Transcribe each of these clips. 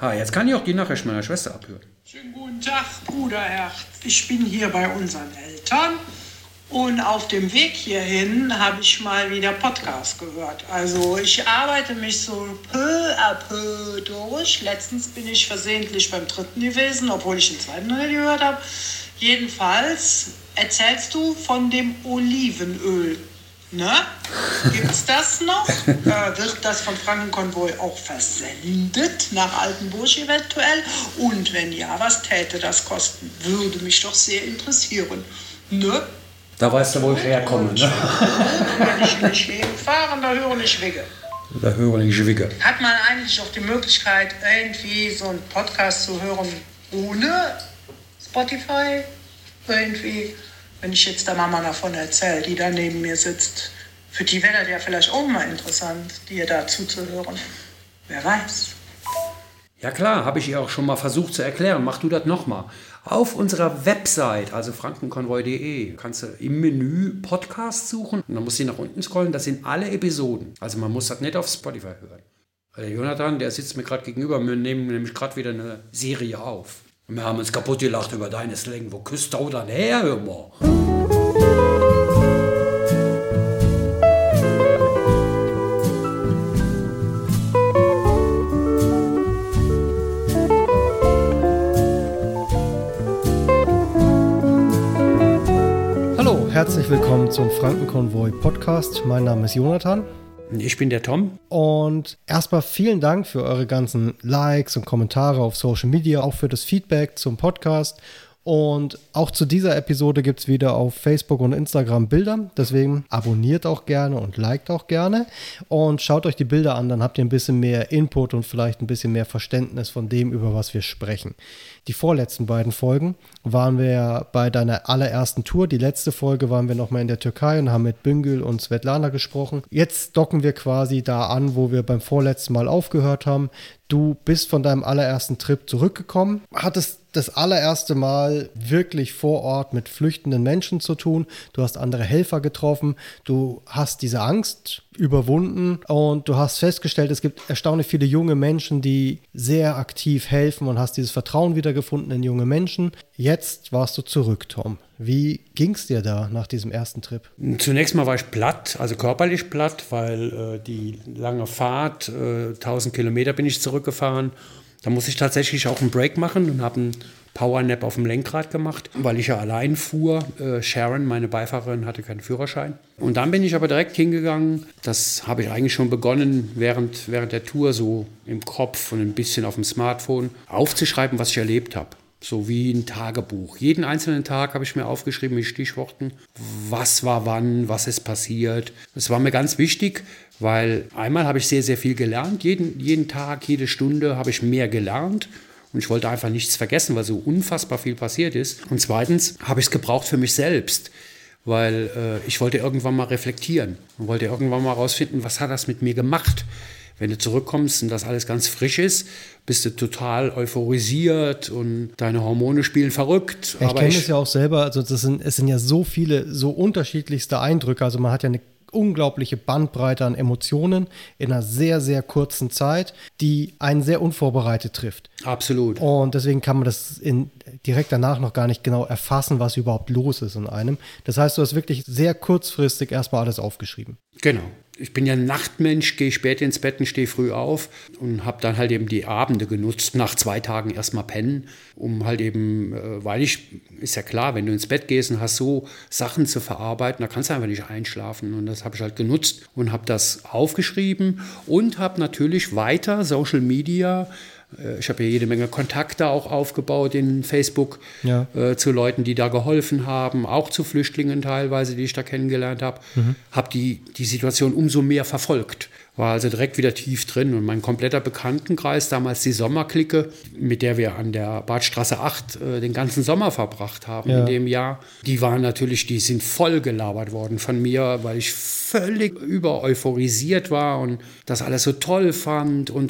Jetzt kann ich auch die Nachricht meiner Schwester abhören. Schönen guten Tag, Bruderherz. Ich bin hier bei unseren Eltern und auf dem Weg hierhin habe ich mal wieder Podcast gehört. Also ich arbeite mich so peu à peu durch. Letztens bin ich versehentlich beim 3. gewesen, obwohl ich den 2. noch nicht gehört habe. Jedenfalls erzählst du von dem Olivenöl. Ne? Gibt's das noch? Wird das von Frankenkonvoi auch versendet nach Altenburg eventuell? Und wenn ja, was täte das kosten? Würde mich doch sehr interessieren. Ne? Da weißt du, wo ich herkomme. Ne? Wenn ich nicht hinfahren, da höre ich Wege. Da höre ich Wege. Hat man eigentlich auch die Möglichkeit, irgendwie so einen Podcast zu hören ohne Spotify? Irgendwie... Wenn ich jetzt der Mama davon erzähle, die da neben mir sitzt, für die wäre das ja vielleicht auch mal interessant, dir da zuzuhören. Wer weiß. Ja klar, habe ich ihr auch schon mal versucht zu erklären. Mach du das nochmal. Auf unserer Website, also frankenkonvoi.de, kannst du im Menü Podcast suchen und dann musst du nach unten scrollen. Das sind alle Episoden. Also man muss das nicht auf Spotify hören. Der Jonathan, der sitzt mir gerade gegenüber. Wir nehmen nämlich gerade wieder eine Serie auf. Wir haben uns kaputt gelacht über deine Slang. Wo küsst du dann her, hör mal? Hallo, herzlich willkommen zum Frankenkonvoi Podcast. Mein Name ist Jonathan. Ich bin der Tom. Und erstmal vielen Dank für eure ganzen Likes und Kommentare auf Social Media, auch für das Feedback zum Podcast. Und auch zu dieser Episode gibt es wieder auf Facebook und Instagram Bilder. Deswegen abonniert auch gerne und liked auch gerne. Und schaut euch die Bilder an, dann habt ihr ein bisschen mehr Input und vielleicht ein bisschen mehr Verständnis von dem, über was wir sprechen. Die vorletzten beiden Folgen waren wir ja bei deiner allerersten Tour. Die letzte Folge waren wir nochmal in der Türkei und haben mit Büngül und Svetlana gesprochen. Jetzt docken wir quasi da an, wo wir beim vorletzten Mal aufgehört haben. Du bist von deinem allerersten Trip zurückgekommen, hattest das allererste Mal wirklich vor Ort mit flüchtenden Menschen zu tun. Du hast andere Helfer getroffen, du hast diese Angst überwunden und du hast festgestellt, es gibt erstaunlich viele junge Menschen, die sehr aktiv helfen und hast dieses Vertrauen wiedergefunden in junge Menschen. Jetzt warst du zurück, Tom. Wie ging es dir da nach diesem ersten Trip? Zunächst mal war ich platt, also körperlich platt, weil die lange Fahrt, 1000 Kilometer bin ich zurückgefahren. Da musste ich tatsächlich auch einen Break machen und habe einen Powernap auf dem Lenkrad gemacht, weil ich ja allein fuhr. Sharon, meine Beifahrerin, hatte keinen Führerschein. Und dann bin ich aber direkt hingegangen. Das habe ich eigentlich schon begonnen, während der Tour so im Kopf und ein bisschen auf dem Smartphone aufzuschreiben, was ich erlebt habe. So wie ein Tagebuch. Jeden einzelnen Tag habe ich mir aufgeschrieben mit Stichworten, was war wann, was ist passiert. Das war mir ganz wichtig, weil einmal habe ich sehr, sehr viel gelernt. Jeden Tag, jede Stunde habe ich mehr gelernt. Und ich wollte einfach nichts vergessen, weil so unfassbar viel passiert ist. Und zweitens habe ich es gebraucht für mich selbst, weil ich wollte irgendwann mal reflektieren und wollte irgendwann mal rausfinden, was hat das mit mir gemacht. Wenn du zurückkommst und das alles ganz frisch ist, bist du total euphorisiert und deine Hormone spielen verrückt. Ja, ich kenne das ja auch selber, also es sind ja so viele, so unterschiedlichste Eindrücke, also man hat ja eine unglaubliche Bandbreite an Emotionen in einer sehr, sehr kurzen Zeit, die einen sehr unvorbereitet trifft. Absolut. Und deswegen kann man das direkt danach noch gar nicht genau erfassen, was überhaupt los ist in einem. Das heißt, du hast wirklich sehr kurzfristig erstmal alles aufgeschrieben. Genau. Ich bin ja ein Nachtmensch, gehe spät ins Bett und stehe früh auf und habe dann halt eben die Abende genutzt, nach 2 Tagen erstmal pennen, um halt eben, ist ja klar, wenn du ins Bett gehst und hast so Sachen zu verarbeiten, da kannst du einfach nicht einschlafen und das habe ich halt genutzt und habe das aufgeschrieben und habe natürlich weiter Social Media. Ich habe ja jede Menge Kontakte auch aufgebaut in Facebook zu Leuten, die da geholfen haben, auch zu Flüchtlingen teilweise, die ich da kennengelernt habe. Habe die Situation umso mehr verfolgt. War also direkt wieder tief drin und mein kompletter Bekanntenkreis, damals die Sommerclique, mit der wir an der Badstraße 8 den ganzen Sommer verbracht haben in dem Jahr, die sind voll gelabert worden von mir, weil ich völlig übereuphorisiert war und das alles so toll fand und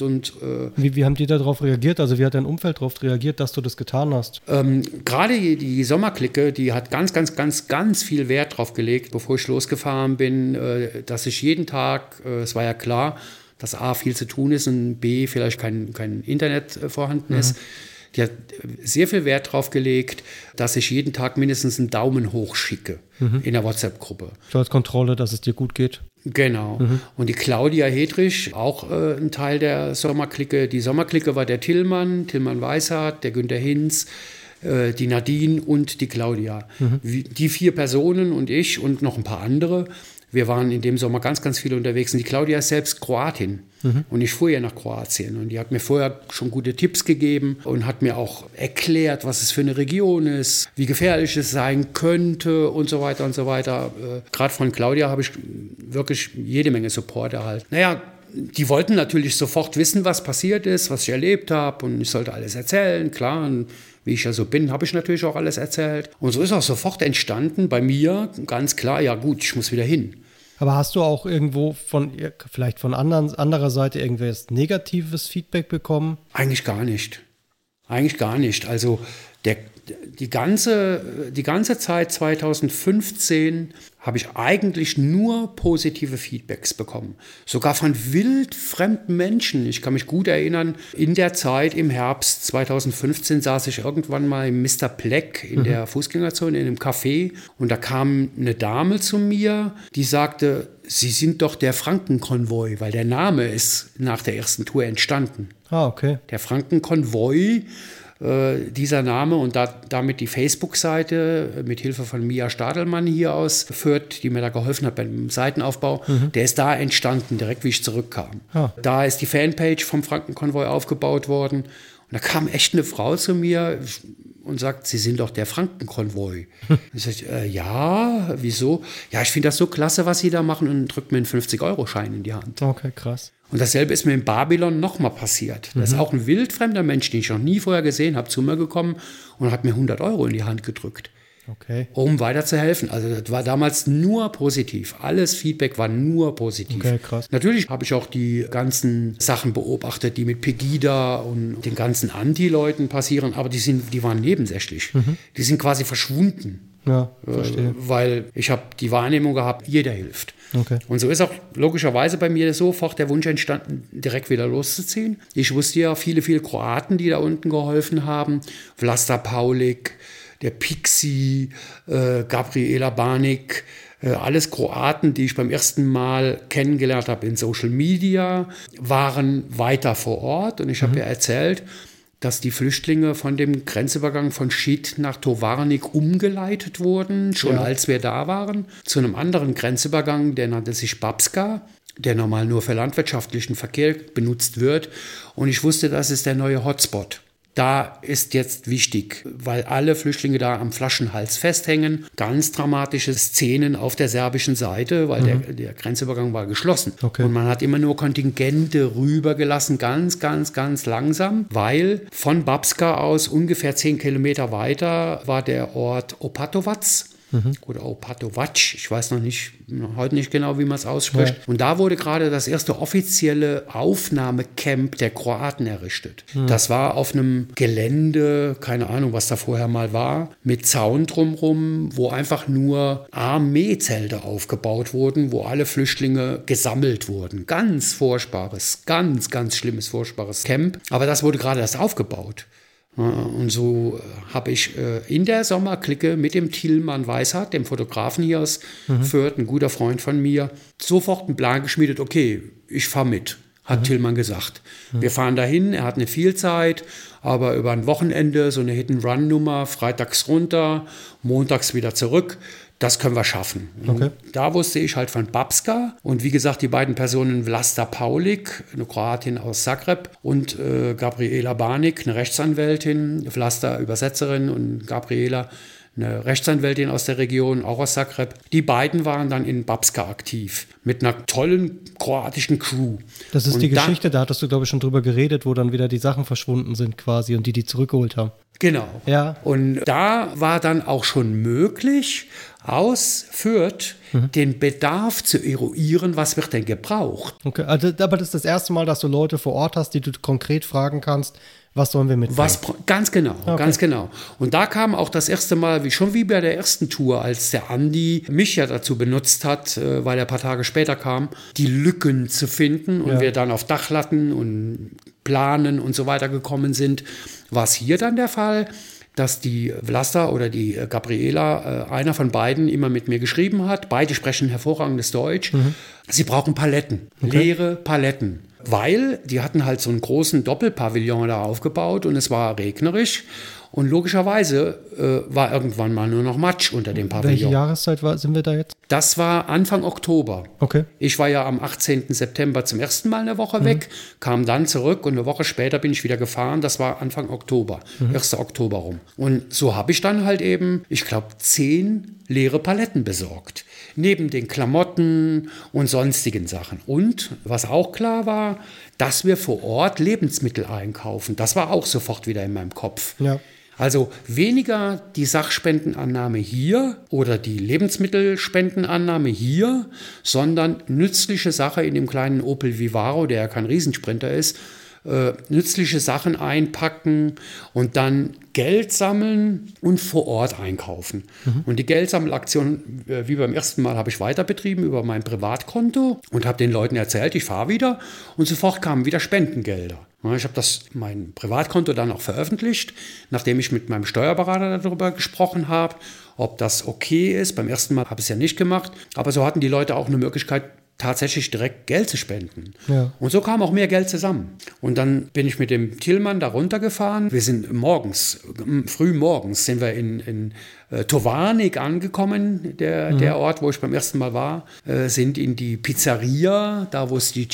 Wie haben die darauf reagiert? Also wie hat dein Umfeld darauf reagiert, dass du das getan hast? Gerade die Sommerclique, die hat ganz, ganz, ganz, ganz viel Wert drauf gelegt, bevor ich losgefahren bin, dass ich jeden Tag, es war ja klar, dass A, viel zu tun ist und B, vielleicht kein Internet vorhanden ist. Die hat sehr viel Wert darauf gelegt, dass ich jeden Tag mindestens einen Daumen hoch schicke in der WhatsApp-Gruppe. So als Kontrolle, dass es dir gut geht. Genau. Und die Claudia Hedrich, auch ein Teil der Sommerclique. Die Sommerclique war der Tillmann Weishardt, der Günther Hinz, die Nadine und die Claudia. Die 4 Personen und ich und noch ein paar andere. Wir waren in dem Sommer ganz, ganz viel unterwegs. Und die Claudia ist selbst Kroatin. Und ich fuhr ja nach Kroatien. Und die hat mir vorher schon gute Tipps gegeben und hat mir auch erklärt, was es für eine Region ist, wie gefährlich es sein könnte und so weiter und so weiter. Gerade von Claudia habe ich wirklich jede Menge Support erhalten. Naja, die wollten natürlich sofort wissen, was passiert ist, was ich erlebt habe. Und ich sollte alles erzählen, klar. Und wie ich ja so bin, habe ich natürlich auch alles erzählt. Und so ist auch sofort entstanden bei mir ganz klar, ja gut, ich muss wieder hin. Aber hast du auch irgendwo vielleicht von anderer Seite irgendwas negatives Feedback bekommen? Eigentlich gar nicht. Also die ganze Zeit 2015 habe ich eigentlich nur positive Feedbacks bekommen. Sogar von wildfremden Menschen. Ich kann mich gut erinnern, in der Zeit im Herbst 2015 saß ich irgendwann mal im Mr. Black in der Fußgängerzone in einem Café und da kam eine Dame zu mir, die sagte, Sie sind doch der Frankenkonvoi, weil der Name ist nach der ersten Tour entstanden. Ah, okay. Der Frankenkonvoi, dieser Name und damit die Facebook-Seite mit Hilfe von Mia Stadelmann hier aus führt, die mir da geholfen hat beim Seitenaufbau, der ist da entstanden, direkt wie ich zurückkam. Da ist die Fanpage vom Frankenkonvoi aufgebaut worden und da kam echt eine Frau zu mir und sagt, Sie sind doch der Frankenkonvoi. Ich sage, ja, wieso? Ja, ich finde das so klasse, was Sie da machen und drückt mir einen 50-Euro-Schein in die Hand. Okay, krass. Und dasselbe ist mir in Babylon nochmal passiert. Da ist auch ein wildfremder Mensch, den ich noch nie vorher gesehen habe, zu mir gekommen und hat mir 100 Euro in die Hand gedrückt, um weiterzuhelfen. Also das war damals nur positiv. Alles Feedback war nur positiv. Okay, krass. Natürlich habe ich auch die ganzen Sachen beobachtet, die mit Pegida und den ganzen Anti-Leuten passieren, aber die waren nebensächlich. Die sind quasi verschwunden. Ja, verstehe. Weil ich habe die Wahrnehmung gehabt, jeder hilft. Okay. Und so ist auch logischerweise bei mir sofort der Wunsch entstanden, direkt wieder loszuziehen. Ich wusste ja viele Kroaten, die da unten geholfen haben. Vlasta Paulik, der Pixi, Gabriela Banik, alles Kroaten, die ich beim ersten Mal kennengelernt habe in Social Media, waren weiter vor Ort. Und ich habe ja erzählt, dass die Flüchtlinge von dem Grenzübergang von Šid nach Tovarnik umgeleitet wurden, schon als wir da waren, zu einem anderen Grenzübergang, der nannte sich Babska, der normal nur für landwirtschaftlichen Verkehr benutzt wird. Und ich wusste, das ist der neue Hotspot. Da ist jetzt wichtig, weil alle Flüchtlinge da am Flaschenhals festhängen. Ganz dramatische Szenen auf der serbischen Seite, weil der Grenzübergang war geschlossen. Okay. Und man hat immer nur Kontingente rübergelassen, ganz, ganz, ganz langsam, weil von Babska aus ungefähr 10 Kilometer weiter war der Ort Opatovac. Oder Opatovac, ich weiß heute nicht genau, wie man es ausspricht. Ja. Und da wurde gerade das erste offizielle Aufnahmecamp der Kroaten errichtet. Das war auf einem Gelände, keine Ahnung, was da vorher mal war, mit Zaun drumherum, wo einfach nur Armeezelte aufgebaut wurden, wo alle Flüchtlinge gesammelt wurden. Ganz furchtbares, ganz, ganz schlimmes, furchtbares Camp. Aber das wurde gerade erst aufgebaut. Und so habe ich in der Sommerclique mit dem Tillmann Weishardt, dem Fotografen hier aus Fürth, ein guter Freund von mir, sofort einen Plan geschmiedet, okay, ich fahre mit, hat Tillmann gesagt. Wir fahren dahin, er hat eine Vielzeit, aber über ein Wochenende so eine Hit-and-Run-Nummer, freitags runter, montags wieder zurück. Das können wir schaffen. Okay. Da wusste ich halt von Babska und wie gesagt, die beiden Personen Vlasta Paulik, eine Kroatin aus Zagreb und Gabriela Banik, eine Rechtsanwältin, Vlasta Übersetzerin und Gabriela eine Rechtsanwältin aus der Region, auch aus Zagreb. Die beiden waren dann in Babska aktiv mit einer tollen kroatischen Crew. Das ist und die Geschichte, da hattest du, glaube ich, schon drüber geredet, wo dann wieder die Sachen verschwunden sind quasi und die zurückgeholt haben. Genau. Ja. Und da war dann auch schon möglich, aus Fürth den Bedarf zu eruieren, was wird denn gebraucht. Okay, also, aber das ist das erste Mal, dass du Leute vor Ort hast, die du konkret fragen kannst, was sollen wir mitbringen? Ganz genau, Okay. ganz genau. Und da kam auch das erste Mal, schon wie bei der ersten Tour, als der Andi mich ja dazu benutzt hat, weil er ein paar Tage später kam, die Lücken zu finden und wir dann auf Dachlatten und Planen und so weiter gekommen sind, war es hier dann der Fall, dass die Vlasta oder die Gabriela, einer von beiden, immer mit mir geschrieben hat. Beide sprechen hervorragendes Deutsch. Sie brauchen Paletten, leere Paletten. Weil die hatten halt so einen großen Doppelpavillon da aufgebaut und es war regnerisch. Und logischerweise war irgendwann mal nur noch Matsch unter dem Pavillon. Welche Jahreszeit sind wir da jetzt? Das war Anfang Oktober. Okay. Ich war ja am 18. September zum ersten Mal eine Woche weg, kam dann zurück und eine Woche später bin ich wieder gefahren. Das war Anfang Oktober, 1. Oktober rum. Und so habe ich dann halt eben, ich glaube, 10 leere Paletten besorgt. Neben den Klamotten und sonstigen Sachen. Und was auch klar war, dass wir vor Ort Lebensmittel einkaufen. Das war auch sofort wieder in meinem Kopf. Ja. Also weniger die Sachspendenannahme hier oder die Lebensmittelspendenannahme hier, sondern nützliche Sache in dem kleinen Opel Vivaro, der ja kein Riesensprinter ist, nützliche Sachen einpacken und dann Geld sammeln und vor Ort einkaufen. Und die Geldsammelaktion, wie beim ersten Mal, habe ich weiter betrieben über mein Privatkonto und habe den Leuten erzählt, ich fahre wieder und sofort kamen wieder Spendengelder. Ich habe mein Privatkonto dann auch veröffentlicht, nachdem ich mit meinem Steuerberater darüber gesprochen habe, ob das okay ist. Beim ersten Mal habe ich es ja nicht gemacht, aber so hatten die Leute auch eine Möglichkeit, tatsächlich direkt Geld zu spenden. Ja. Und so kam auch mehr Geld zusammen. Und dann bin ich mit dem Tillmann da runtergefahren. Wir sind früh morgens sind wir in Tovarnik angekommen, der Ort, wo ich beim ersten Mal war, sind in die Pizzeria, da wo es die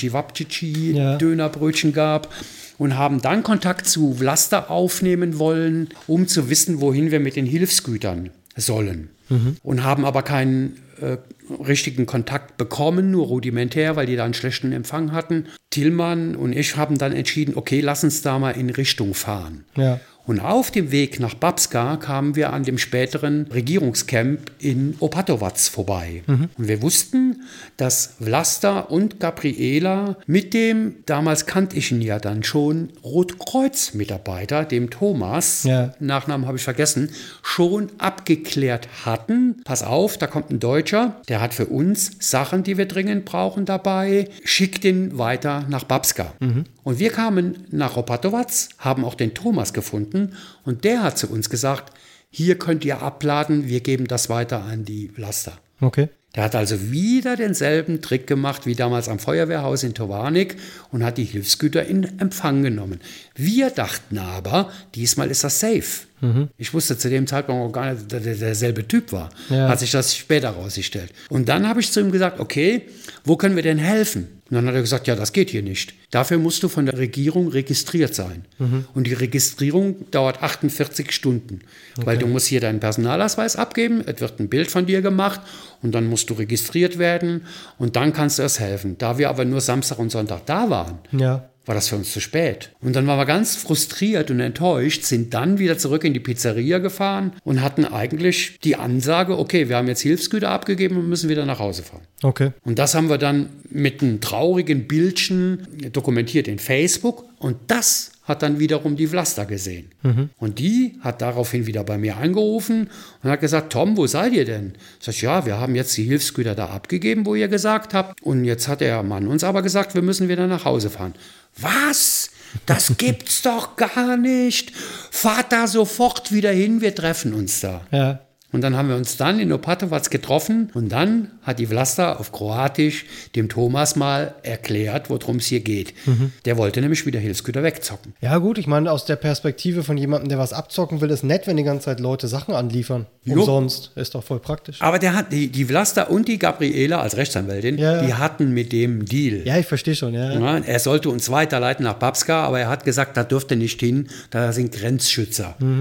Cevapcici-Dönerbrötchen gab, und haben dann Kontakt zu Vlasta aufnehmen wollen, um zu wissen, wohin wir mit den Hilfsgütern sollen. Und haben aber keinen richtigen Kontakt bekommen, nur rudimentär, weil die da einen schlechten Empfang hatten. Tillmann und ich haben dann entschieden, okay, lass uns da mal in Richtung fahren. Ja. Und auf dem Weg nach Babska kamen wir an dem späteren Regierungscamp in Opatovac vorbei. Und wir wussten, dass Vlasta und Gabriela mit dem, damals kannte ich ihn ja dann schon, Rotkreuz-Mitarbeiter, dem Thomas, Nachnamen habe ich vergessen, schon abgeklärt hatten. Pass auf, da kommt ein Deutscher, der hat für uns Sachen, die wir dringend brauchen dabei, schickt ihn weiter nach Babska. Und wir kamen nach Opatovac, haben auch den Thomas gefunden und der hat zu uns gesagt, hier könnt ihr abladen, wir geben das weiter an die Vlasta. Okay. Der hat also wieder denselben Trick gemacht wie damals am Feuerwehrhaus in Tovarnik und hat die Hilfsgüter in Empfang genommen. Wir dachten aber, diesmal ist das safe. Ich wusste zu dem Zeitpunkt auch gar nicht, dass der derselbe Typ war. Ja. Hat sich das später rausgestellt. Und dann habe ich zu ihm gesagt, okay, wo können wir denn helfen? Und dann hat er gesagt, ja, das geht hier nicht. Dafür musst du von der Regierung registriert sein. Und die Registrierung dauert 48 Stunden. Okay. Weil du musst hier deinen Personalausweis abgeben, es wird ein Bild von dir gemacht und dann musst du registriert werden und dann kannst du erst helfen. Da wir aber nur Samstag und Sonntag da waren, war das für uns zu spät. Und dann waren wir ganz frustriert und enttäuscht, sind dann wieder zurück in die Pizzeria gefahren und hatten eigentlich die Ansage, okay, wir haben jetzt Hilfsgüter abgegeben und müssen wieder nach Hause fahren. Okay. Und das haben wir dann mit einem traurigen Bildchen dokumentiert in Facebook und das hat dann wiederum die Vlasta gesehen. Und die hat daraufhin wieder bei mir angerufen und hat gesagt, Tom, wo seid ihr denn? Sag ich, ja, wir haben jetzt die Hilfsgüter da abgegeben, wo ihr gesagt habt. Und jetzt hat der Mann uns aber gesagt, wir müssen wieder nach Hause fahren. Was? Das gibt's doch gar nicht. Fahrt da sofort wieder hin, wir treffen uns da. Ja. Und dann haben wir uns dann in Opatovac getroffen und dann hat die Vlasta auf Kroatisch dem Thomas mal erklärt, worum es hier geht. Der wollte nämlich wieder Hilfsgüter wegzocken. Ja gut, ich meine, aus der Perspektive von jemandem, der was abzocken will, ist nett, wenn die ganze Zeit Leute Sachen anliefern. Umsonst. Ist doch voll praktisch. Aber der hat die Vlasta und die Gabriela als Rechtsanwältin, die hatten mit dem Deal. Ja, ich verstehe schon. Ja. Er sollte uns weiterleiten nach Babska, aber er hat gesagt, da dürfte nicht hin, da sind Grenzschützer.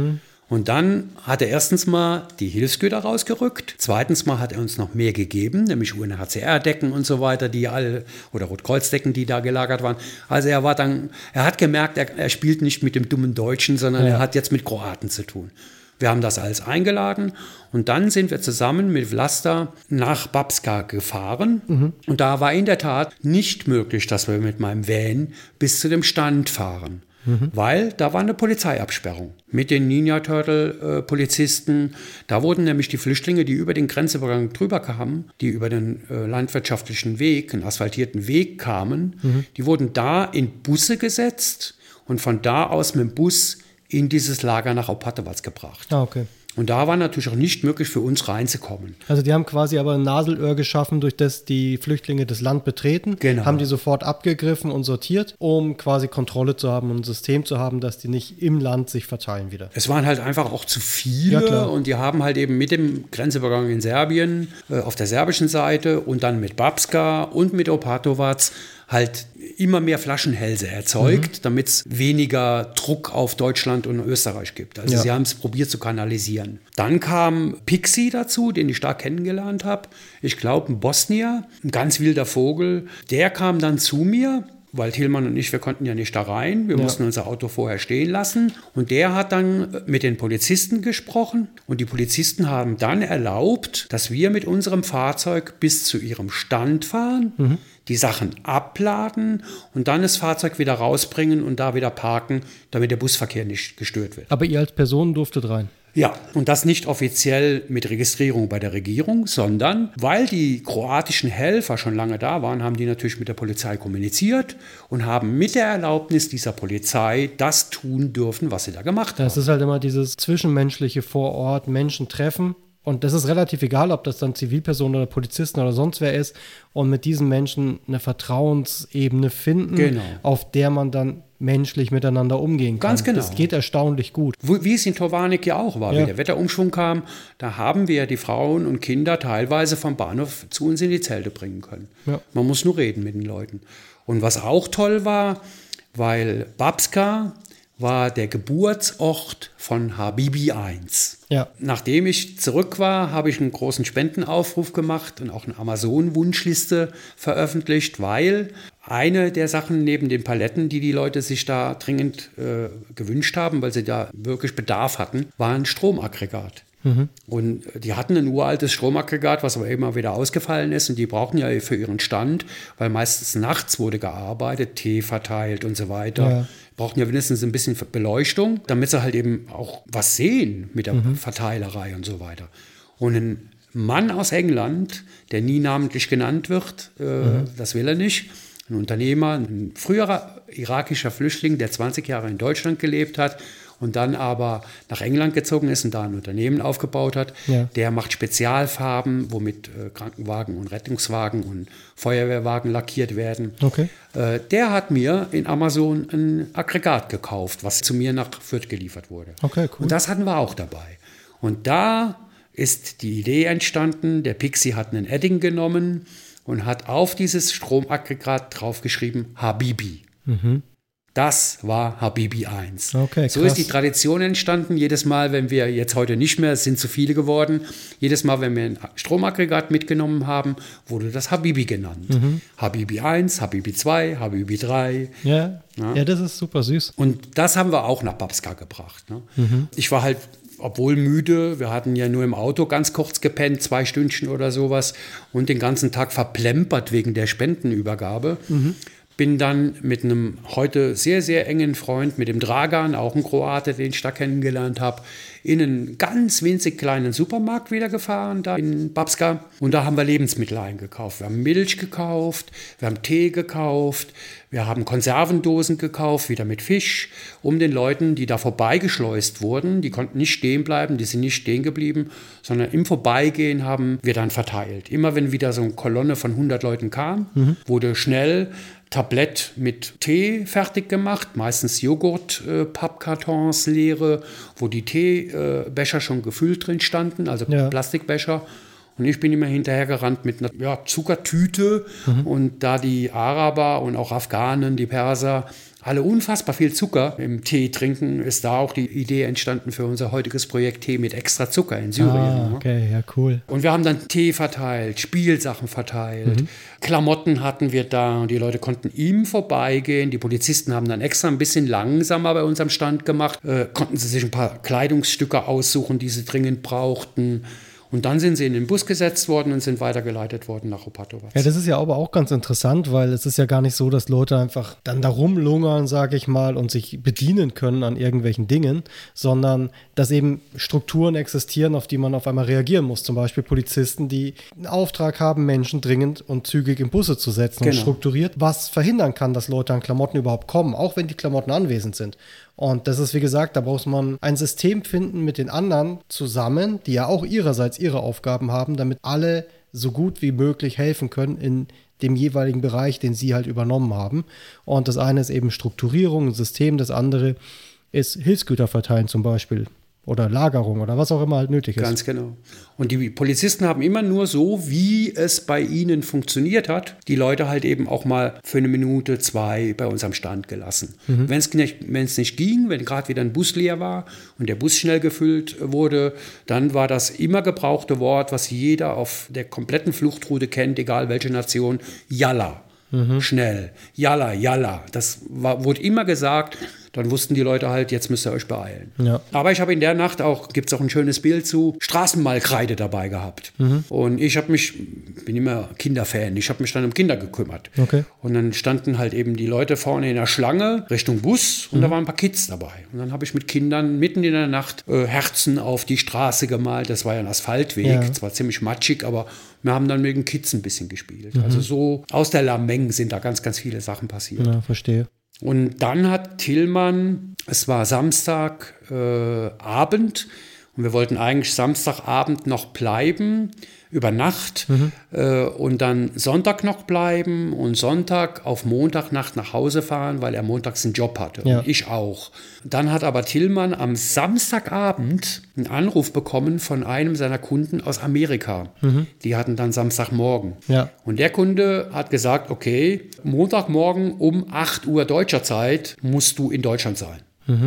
Und dann hat er erstens mal die Hilfsgüter rausgerückt. Zweitens mal hat er uns noch mehr gegeben, nämlich UNHCR-Decken und so weiter, die alle, oder Rotkreuzdecken, die da gelagert waren. Also er hat gemerkt, er spielt nicht mit dem dummen Deutschen, sondern er hat jetzt mit Kroaten zu tun. Wir haben das alles eingeladen und dann sind wir zusammen mit Vlasta nach Babska gefahren. Und da war in der Tat nicht möglich, dass wir mit meinem Van bis zu dem Stand fahren. Weil da war eine Polizeiabsperrung mit den Ninja Turtle Polizisten. Da wurden nämlich die Flüchtlinge, die über den Grenzübergang drüber kamen, die über den landwirtschaftlichen Weg, einen asphaltierten Weg kamen, die wurden da in Busse gesetzt und von da aus mit dem Bus in dieses Lager nach Opatovac gebracht. Ah, okay. Und da war natürlich auch nicht möglich für uns reinzukommen. Also die haben quasi aber ein Nadelöhr geschaffen, durch das die Flüchtlinge das Land betreten, haben die sofort abgegriffen und sortiert, um quasi Kontrolle zu haben und ein System zu haben, dass die nicht im Land sich verteilen wieder. Es waren halt einfach auch zu viele und die haben halt eben mit dem Grenzübergang in Serbien, auf der serbischen Seite und dann mit Babska und mit Opatovac halt immer mehr Flaschenhälse erzeugt, damit es weniger Druck auf Deutschland und Österreich gibt. Also sie haben es probiert zu kanalisieren. Dann kam Pixie dazu, den ich da kennengelernt habe. Ich glaube, ein Bosnier, ein ganz wilder Vogel. Der kam dann zu mir, weil Tilman und ich, wir konnten ja nicht da rein. Wir mussten unser Auto vorher stehen lassen. Und der hat dann mit den Polizisten gesprochen. Und die Polizisten haben dann erlaubt, dass wir mit unserem Fahrzeug bis zu ihrem Stand fahren, die Sachen abladen und dann das Fahrzeug wieder rausbringen und da wieder parken, damit der Busverkehr nicht gestört wird. Aber ihr als Person durftet rein? Ja, und das nicht offiziell mit Registrierung bei der Regierung, sondern weil die kroatischen Helfer schon lange da waren, haben die natürlich mit der Polizei kommuniziert und haben mit der Erlaubnis dieser Polizei das tun dürfen, was sie da gemacht haben. Das ist halt immer dieses Zwischenmenschliche vor Ort, Menschen treffen. Und das ist relativ egal, ob das dann Zivilpersonen oder Polizisten oder sonst wer ist. Und mit diesen Menschen eine Vertrauensebene finden, auf der man dann menschlich miteinander umgehen kann. Ganz genau. Das geht erstaunlich gut. Wie es in Tovarnik ja auch war, wie der Wetterumschwung kam, da haben wir die Frauen und Kinder teilweise vom Bahnhof zu uns in die Zelte bringen können. Ja. Man muss nur reden mit den Leuten. Und was auch toll war, weil Babska war der Geburtsort von Habibi 1. Ja. Nachdem ich zurück war, habe ich einen großen Spendenaufruf gemacht und auch eine Amazon-Wunschliste veröffentlicht, weil eine der Sachen neben den Paletten, die Leute sich da dringend gewünscht haben, weil sie da wirklich Bedarf hatten, war ein Stromaggregat. Und die hatten ein uraltes Stromaggregat, was aber immer wieder ausgefallen ist. Und die brauchten ja für ihren Stand, weil meistens nachts wurde gearbeitet, Tee verteilt und so weiter. Ja. Brauchten ja wenigstens ein bisschen Beleuchtung, damit sie halt eben auch was sehen mit der Verteilerei und so weiter. Und ein Mann aus England, der nie namentlich genannt wird, das will er nicht, ein Unternehmer, ein früherer irakischer Flüchtling, der 20 Jahre in Deutschland gelebt hat und dann aber nach England gezogen ist und da ein Unternehmen aufgebaut hat. Ja. Der macht Spezialfarben, womit Krankenwagen und Rettungswagen und Feuerwehrwagen lackiert werden. Okay. Der hat mir in Amazon ein Aggregat gekauft, was zu mir nach Fürth geliefert wurde. Okay, cool. Und das hatten wir auch dabei. Und da ist die Idee entstanden, der Pixie hat einen Edding genommen und hat auf dieses Stromaggregat draufgeschrieben Habibi. Das war Habibi 1. Okay, so ist die Tradition entstanden. Jedes Mal, wenn wir jetzt heute nicht mehr, es sind zu viele geworden, jedes Mal, wenn wir ein Stromaggregat mitgenommen haben, wurde das Habibi genannt. Habibi 1, Habibi 2, Habibi 3. Ja, das ist super süß. Und das haben wir auch nach Babska gebracht. Ne? Ich war halt, obwohl müde, wir hatten ja nur im Auto ganz kurz gepennt, 2 Stündchen oder sowas und den ganzen Tag verplempert wegen der Spendenübergabe. Bin dann mit einem heute sehr, sehr engen Freund, mit dem Dragan, auch ein Kroate, den ich da kennengelernt habe, in einen ganz winzig kleinen Supermarkt wieder gefahren, da in Babska. Und da haben wir Lebensmittel eingekauft. Wir haben Milch gekauft, wir haben Tee gekauft, wir haben Konservendosen gekauft, wieder mit Fisch, um den Leuten, die da vorbeigeschleust wurden, die konnten nicht stehen bleiben, die sind nicht stehen geblieben, sondern im Vorbeigehen haben wir dann verteilt. Immer wenn wieder so eine Kolonne von 100 Leuten kam, wurde schnell Tablett mit Tee fertig gemacht, meistens Joghurt, Pappkartons leere, wo die Teebecher schon gefüllt drin standen, also Plastikbecher. Und ich bin immer hinterhergerannt mit einer Zuckertüte. Und da die Araber und auch Afghanen, die Perser, alle unfassbar viel Zucker im Tee trinken, ist da auch die Idee entstanden für unser heutiges Projekt Tee mit extra Zucker in Syrien. Okay, ja, cool. Und wir haben dann Tee verteilt, Spielsachen verteilt, Klamotten hatten wir da und die Leute konnten ihm vorbeigehen. Die Polizisten haben dann extra ein bisschen langsamer bei uns am Stand gemacht, konnten sie sich ein paar Kleidungsstücke aussuchen, die sie dringend brauchten. Und dann sind sie in den Bus gesetzt worden und sind weitergeleitet worden nach Opatovac. Ja, das ist ja aber auch ganz interessant, weil es ist ja gar nicht so, dass Leute einfach dann da rumlungern, sage ich mal, und sich bedienen können an irgendwelchen Dingen, sondern dass eben Strukturen existieren, auf die man auf einmal reagieren muss. Zum Beispiel Polizisten, die einen Auftrag haben, Menschen dringend und zügig in Busse zu setzen und strukturiert, was verhindern kann, dass Leute an Klamotten überhaupt kommen, auch wenn die Klamotten anwesend sind. Und das ist, wie gesagt, da muss man ein System finden mit den anderen zusammen, die ja auch ihrerseits ihre Aufgaben haben, damit alle so gut wie möglich helfen können in dem jeweiligen Bereich, den sie halt übernommen haben. Und das eine ist eben Strukturierung, ein System, das andere ist Hilfsgüter verteilen zum Beispiel. Oder Lagerung oder was auch immer halt nötig ist. Ganz genau. Und die Polizisten haben immer nur so, wie es bei ihnen funktioniert hat, die Leute halt eben auch mal für eine Minute, 2 bei uns am Stand gelassen. Wenn es nicht ging, wenn gerade wieder ein Bus leer war und der Bus schnell gefüllt wurde, dann war das immer gebrauchte Wort, was jeder auf der kompletten Fluchtroute kennt, egal welche Nation, Yalla. Schnell. Yalla, Yalla. Das wurde immer gesagt. Dann wussten die Leute halt, jetzt müsst ihr euch beeilen. Ja. Aber ich habe in der Nacht gibt es auch ein schönes Bild zu, Straßenmalkreide dabei gehabt. Und bin immer Kinderfan, ich habe mich dann um Kinder gekümmert. Okay. Und dann standen halt eben die Leute vorne in der Schlange Richtung Bus und da waren ein paar Kids dabei. Und dann habe ich mit Kindern mitten in der Nacht Herzen auf die Straße gemalt. Das war ja ein Asphaltweg, es war ziemlich matschig, aber wir haben dann mit den Kids ein bisschen gespielt. Also so aus der Lameng sind da ganz, ganz viele Sachen passiert. Ja, verstehe. Und dann hat Tillmann, es war Samstagabend und wir wollten eigentlich Samstagabend noch bleiben, über Nacht und dann Sonntag noch bleiben und Sonntag auf Montagnacht nach Hause fahren, weil er montags einen Job hatte und ich auch. Dann hat aber Tillmann am Samstagabend einen Anruf bekommen von einem seiner Kunden aus Amerika. Die hatten dann Samstagmorgen. Ja. Und der Kunde hat gesagt, okay, Montagmorgen um 8 Uhr deutscher Zeit musst du in Deutschland sein.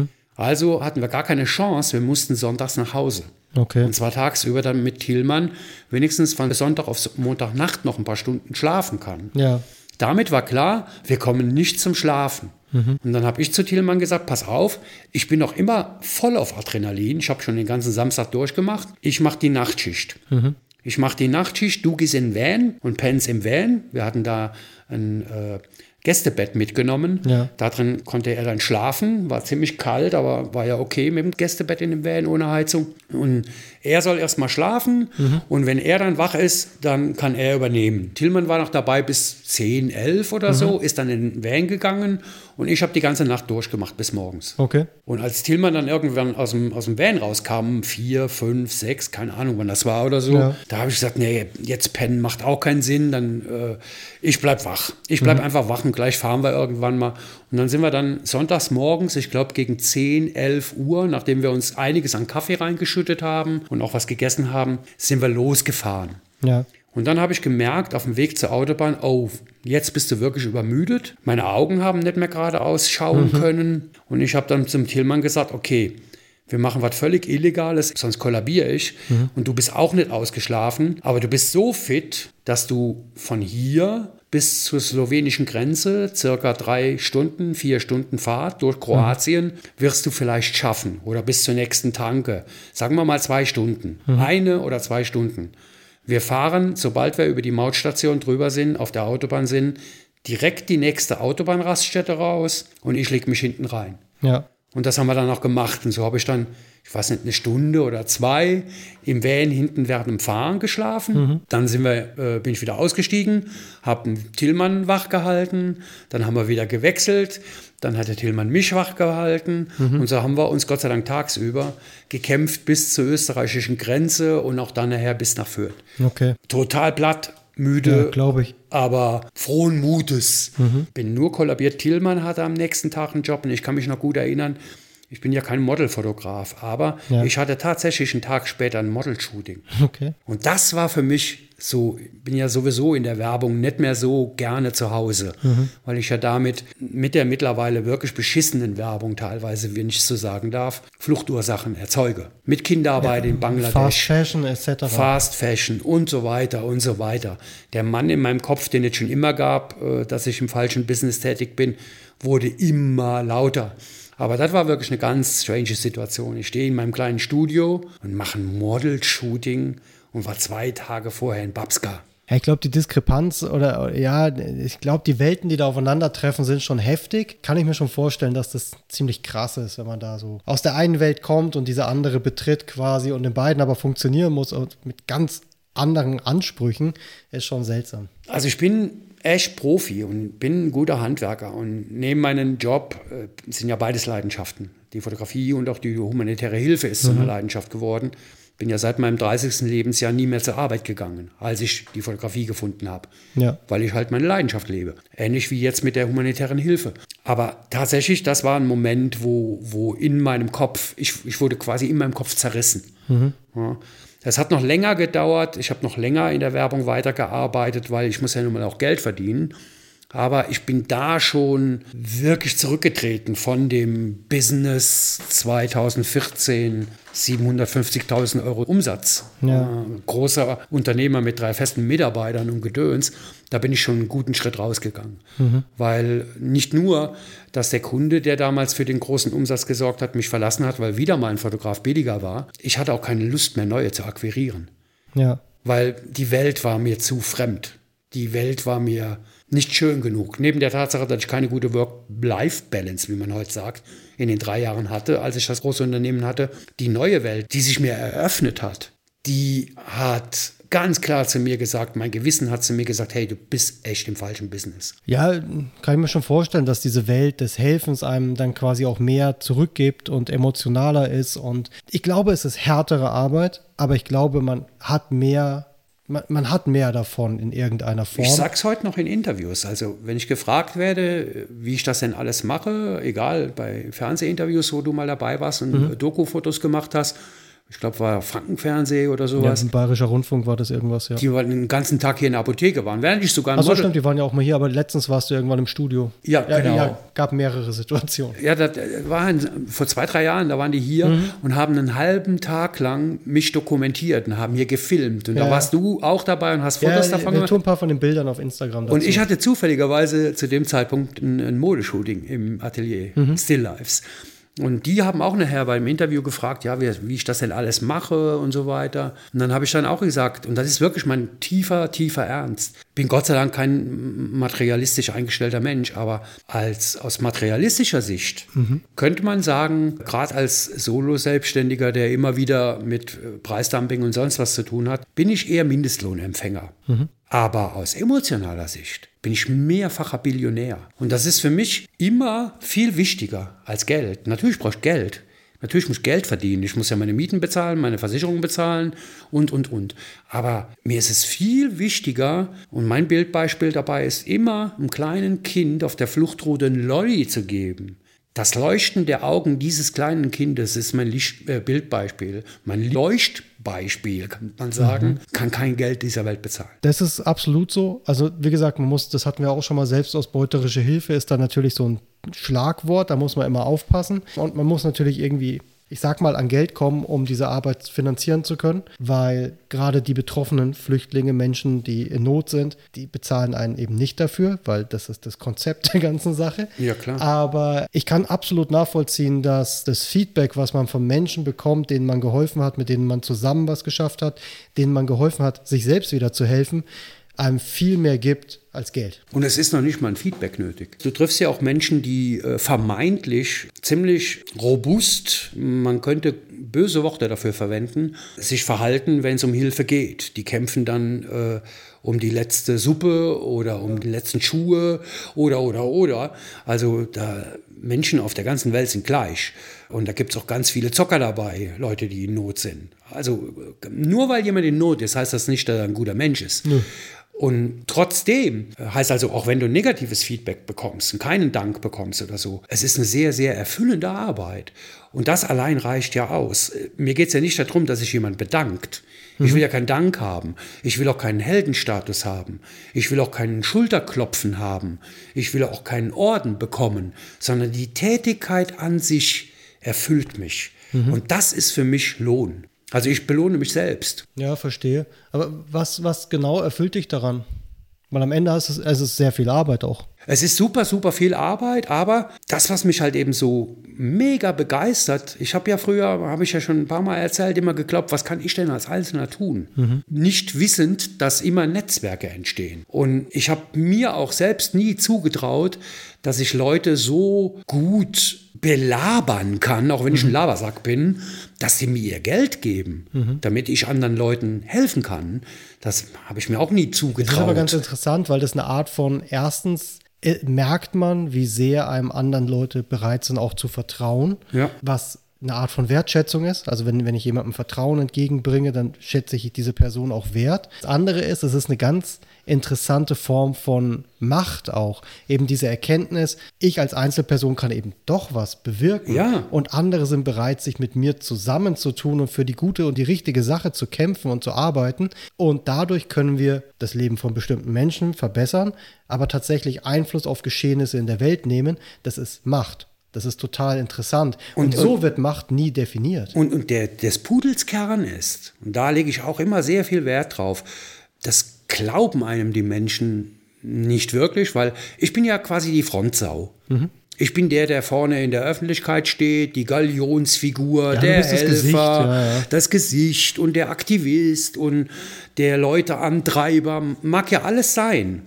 Also hatten wir gar keine Chance, wir mussten sonntags nach Hause. Okay. Und zwar tagsüber, damit Tillmann wenigstens von Sonntag auf Montagnacht noch ein paar Stunden schlafen kann. Ja. Damit war klar, wir kommen nicht zum Schlafen. Und dann habe ich zu Tillmann gesagt, pass auf, ich bin noch immer voll auf Adrenalin. Ich habe schon den ganzen Samstag durchgemacht. Ich mache die Nachtschicht. Ich mache die Nachtschicht, du gehst in den Van und pennst im Van. Wir hatten da ein Gästebett mitgenommen. Ja. Da drin konnte er dann schlafen. War ziemlich kalt, aber war ja okay mit dem Gästebett in dem Van ohne Heizung. Und er soll erst mal schlafen. Und wenn er dann wach ist, dann kann er übernehmen. Tillmann war noch dabei bis 10, 11 oder so, ist dann in den Van gegangen und ich habe die ganze Nacht durchgemacht bis morgens. Okay. Und als Tillmann dann irgendwann aus dem Van rauskam, 4, 5, 6, keine Ahnung, wann das war oder so, da habe ich gesagt, nee, jetzt pennen macht auch keinen Sinn, dann ich bleib wach. Ich bleib einfach wach und gleich fahren wir irgendwann mal. Und dann sind wir dann sonntags morgens, ich glaube gegen 10, 11 Uhr, nachdem wir uns einiges an Kaffee reingeschüttet haben und auch was gegessen haben, sind wir losgefahren. Ja. Und dann habe ich gemerkt, auf dem Weg zur Autobahn, oh, jetzt bist du wirklich übermüdet. Meine Augen haben nicht mehr geradeaus schauen können. Und ich habe dann zum Tillmann gesagt, okay, wir machen was völlig Illegales, sonst kollabiere ich. Und du bist auch nicht ausgeschlafen, aber du bist so fit, dass du von hier bis zur slowenischen Grenze, circa 3 Stunden, 4 Stunden Fahrt durch Kroatien, wirst du vielleicht schaffen. Oder bis zur nächsten Tanke. Sagen wir mal 2 Stunden. 1 oder 2 Stunden. Wir fahren, sobald wir über die Mautstation drüber sind, auf der Autobahn sind, direkt die nächste Autobahnraststätte raus und ich lege mich hinten rein. Ja. Und das haben wir dann auch gemacht. Und so habe ich dann, ich weiß nicht, 1 Stunde oder 2 im Van hinten während dem Fahren geschlafen. Dann bin ich wieder ausgestiegen, habe den Tillmann wach gehalten. Dann haben wir wieder gewechselt. Dann hat der Tillmann mich wach gehalten. Und so haben wir uns Gott sei Dank tagsüber gekämpft bis zur österreichischen Grenze und auch dann nachher bis nach Fürth. Okay. Total platt. Müde, ja, glaube ich. Aber frohen Mutes. Bin nur kollabiert. Tillmann hatte am nächsten Tag einen Job und ich kann mich noch gut erinnern, Ich bin ja kein Modelfotograf, aber ich hatte tatsächlich einen Tag später ein Model-Shooting. Okay. Und das war für mich so, ich bin ja sowieso in der Werbung nicht mehr so gerne zu Hause, weil ich ja damit mit der mittlerweile wirklich beschissenen Werbung teilweise, wenn ich es so sagen darf, Fluchtursachen erzeuge. Mit Kinderarbeit in Bangladesch. Fast Fashion etc. Fast Fashion und so weiter und so weiter. Der Mann in meinem Kopf, den es schon immer gab, dass ich im falschen Business tätig bin, wurde immer lauter. Aber das war wirklich eine ganz strange Situation. Ich stehe in meinem kleinen Studio und mache ein Model-Shooting und war 2 Tage vorher in Babska. Ja, ich glaube, die Diskrepanz ich glaube, die Welten, die da aufeinandertreffen, sind schon heftig. Kann ich mir schon vorstellen, dass das ziemlich krass ist, wenn man da so aus der einen Welt kommt und diese andere betritt quasi und in beiden aber funktionieren muss und mit ganz anderen Ansprüchen, ist schon seltsam. Also ich bin echt Profi und bin ein guter Handwerker und neben meinem Job sind ja beides Leidenschaften. Die Fotografie und auch die humanitäre Hilfe ist so eine Leidenschaft geworden. Bin ja seit meinem 30. Lebensjahr nie mehr zur Arbeit gegangen, als ich die Fotografie gefunden habe, weil ich halt meine Leidenschaft lebe. Ähnlich wie jetzt mit der humanitären Hilfe. Aber tatsächlich, das war ein Moment, wo in meinem Kopf, ich wurde quasi in meinem Kopf zerrissen. Ja. Das hat noch länger gedauert. Ich habe noch länger in der Werbung weitergearbeitet, weil ich muss ja nun mal auch Geld verdienen. Aber ich bin da schon wirklich zurückgetreten von dem Business 2014, 750.000 Euro Umsatz. Ja. Großer Unternehmer mit 3 festen Mitarbeitern und Gedöns. Da bin ich schon einen guten Schritt rausgegangen. Weil nicht nur, dass der Kunde, der damals für den großen Umsatz gesorgt hat, mich verlassen hat, weil wieder mal ein Fotograf billiger war. Ich hatte auch keine Lust mehr, neue zu akquirieren. Ja. Weil die Welt war mir zu fremd. Die Welt war mir nicht schön genug. Neben der Tatsache, dass ich keine gute Work-Life-Balance, wie man heute sagt, in den 3 Jahren hatte, als ich das große Unternehmen hatte. Die neue Welt, die sich mir eröffnet hat, die hat ganz klar zu mir gesagt, mein Gewissen hat zu mir gesagt, hey, du bist echt im falschen Business. Ja, kann ich mir schon vorstellen, dass diese Welt des Helfens einem dann quasi auch mehr zurückgibt und emotionaler ist. Und ich glaube, es ist härtere Arbeit, aber ich glaube, man hat mehr davon in irgendeiner Form. Ich sag's heute noch in Interviews. Also wenn ich gefragt werde, wie ich das denn alles mache, egal bei Fernsehinterviews, wo du mal dabei warst und Doku-Fotos gemacht hast, ich glaube, war Frankenfernsehen oder sowas. Ja, ein Bayerischer Rundfunk war das irgendwas, ja. Die den ganzen Tag hier in der Apotheke waren. Während ich sogar Achso, stimmt, die waren ja auch mal hier, aber letztens warst du irgendwann im Studio. Ja, genau. Ja, gab mehrere Situationen. Ja, das war vor 2, 3 Jahren, da waren die hier und haben einen halben Tag lang mich dokumentiert und haben hier gefilmt. Und da warst du auch dabei und hast Fotos davon gemacht. Ich tue ein paar von den Bildern auf Instagram dazu. Und ich hatte zufälligerweise zu dem Zeitpunkt ein Modeshooting im Atelier, Still Lives. Und die haben auch nachher beim Interview gefragt, ja, wie ich das denn alles mache und so weiter. Und dann habe ich dann auch gesagt, und das ist wirklich mein tiefer Ernst. Bin Gott sei Dank kein materialistisch eingestellter Mensch, aber aus materialistischer Sicht könnte man sagen, gerade als Solo-Selbstständiger, der immer wieder mit Preisdumping und sonst was zu tun hat, bin ich eher Mindestlohnempfänger. Aber aus emotionaler Sicht bin ich mehrfacher Billionär. Und das ist für mich immer viel wichtiger als Geld. Natürlich brauche ich Geld. Natürlich muss ich Geld verdienen. Ich muss ja meine Mieten bezahlen, meine Versicherungen bezahlen und. Aber mir ist es viel wichtiger, und mein Bildbeispiel dabei ist immer, einem kleinen Kind auf der Fluchtroute ein Lolli zu geben. Das Leuchten der Augen dieses kleinen Kindes ist mein Bildbeispiel. Mein Leuchtbeispiel, kann man sagen, kann kein Geld dieser Welt bezahlen. Das ist absolut so. Also wie gesagt, das hatten wir auch schon mal, selbstausbeuterische Hilfe ist da natürlich so ein Schlagwort, da muss man immer aufpassen. Und man muss natürlich irgendwie, ich sag mal, an Geld kommen, um diese Arbeit finanzieren zu können, weil gerade die betroffenen Flüchtlinge, Menschen, die in Not sind, die bezahlen einen eben nicht dafür, weil das ist das Konzept der ganzen Sache. Ja, klar. Aber ich kann absolut nachvollziehen, dass das Feedback, was man von Menschen bekommt, denen man geholfen hat, mit denen man zusammen was geschafft hat, denen man geholfen hat, sich selbst wieder zu helfen, einem viel mehr gibt als Geld. Und es ist noch nicht mal ein Feedback nötig. Du triffst ja auch Menschen, die vermeintlich ziemlich robust, man könnte böse Worte dafür verwenden, sich verhalten, wenn es um Hilfe geht. Die kämpfen dann um die letzte Suppe oder um die letzten Schuhe oder. Also Menschen auf der ganzen Welt sind gleich. Und da gibt es auch ganz viele Zocker dabei, Leute, die in Not sind. Also nur weil jemand in Not ist, heißt das nicht, dass er ein guter Mensch ist. Und trotzdem, heißt also, auch wenn du negatives Feedback bekommst und keinen Dank bekommst oder so, es ist eine sehr, sehr erfüllende Arbeit. Und das allein reicht ja aus. Mir geht es ja nicht darum, dass sich jemand bedankt. Ich will ja keinen Dank haben. Ich will auch keinen Heldenstatus haben. Ich will auch keinen Schulterklopfen haben. Ich will auch keinen Orden bekommen, sondern die Tätigkeit an sich erfüllt mich. Und das ist für mich Lohn. Also ich belohne mich selbst. Ja, verstehe. Aber was genau erfüllt dich daran? Weil am Ende ist es sehr viel Arbeit auch. Es ist super, super viel Arbeit, aber das, was mich halt eben so mega begeistert, ich habe ja früher, habe ich ja schon ein paar Mal erzählt, immer geglaubt, was kann ich denn als Einzelner tun? Nicht wissend, dass immer Netzwerke entstehen. Und ich habe mir auch selbst nie zugetraut, dass ich Leute so gut belabern kann, auch wenn ich ein Labersack bin, dass sie mir ihr Geld geben, damit ich anderen Leuten helfen kann. Das habe ich mir auch nie zugetraut. Das ist aber ganz interessant, weil das eine Art von, erstens merkt man, wie sehr einem anderen Leute bereit sind, auch zu vertrauen, was eine Art von Wertschätzung ist. Also wenn ich jemandem Vertrauen entgegenbringe, dann schätze ich diese Person auch wert. Das andere ist, es ist eine ganz interessante Form von Macht auch. Eben diese Erkenntnis, ich als Einzelperson kann eben doch was bewirken. Ja. Und andere sind bereit, sich mit mir zusammenzutun und für die gute und die richtige Sache zu kämpfen und zu arbeiten. Und dadurch können wir das Leben von bestimmten Menschen verbessern, aber tatsächlich Einfluss auf Geschehnisse in der Welt nehmen. Das ist Macht. Das ist total interessant. Und so wird Macht nie definiert. Und des Pudels Kern ist, und da lege ich auch immer sehr viel Wert drauf, das glauben einem die Menschen nicht wirklich, weil ich bin ja quasi die Frontsau. Ich bin der vorne in der Öffentlichkeit steht, die Galionsfigur, der Helfer, das Gesicht und der Aktivist und der Leuteantreiber. Mag ja alles sein.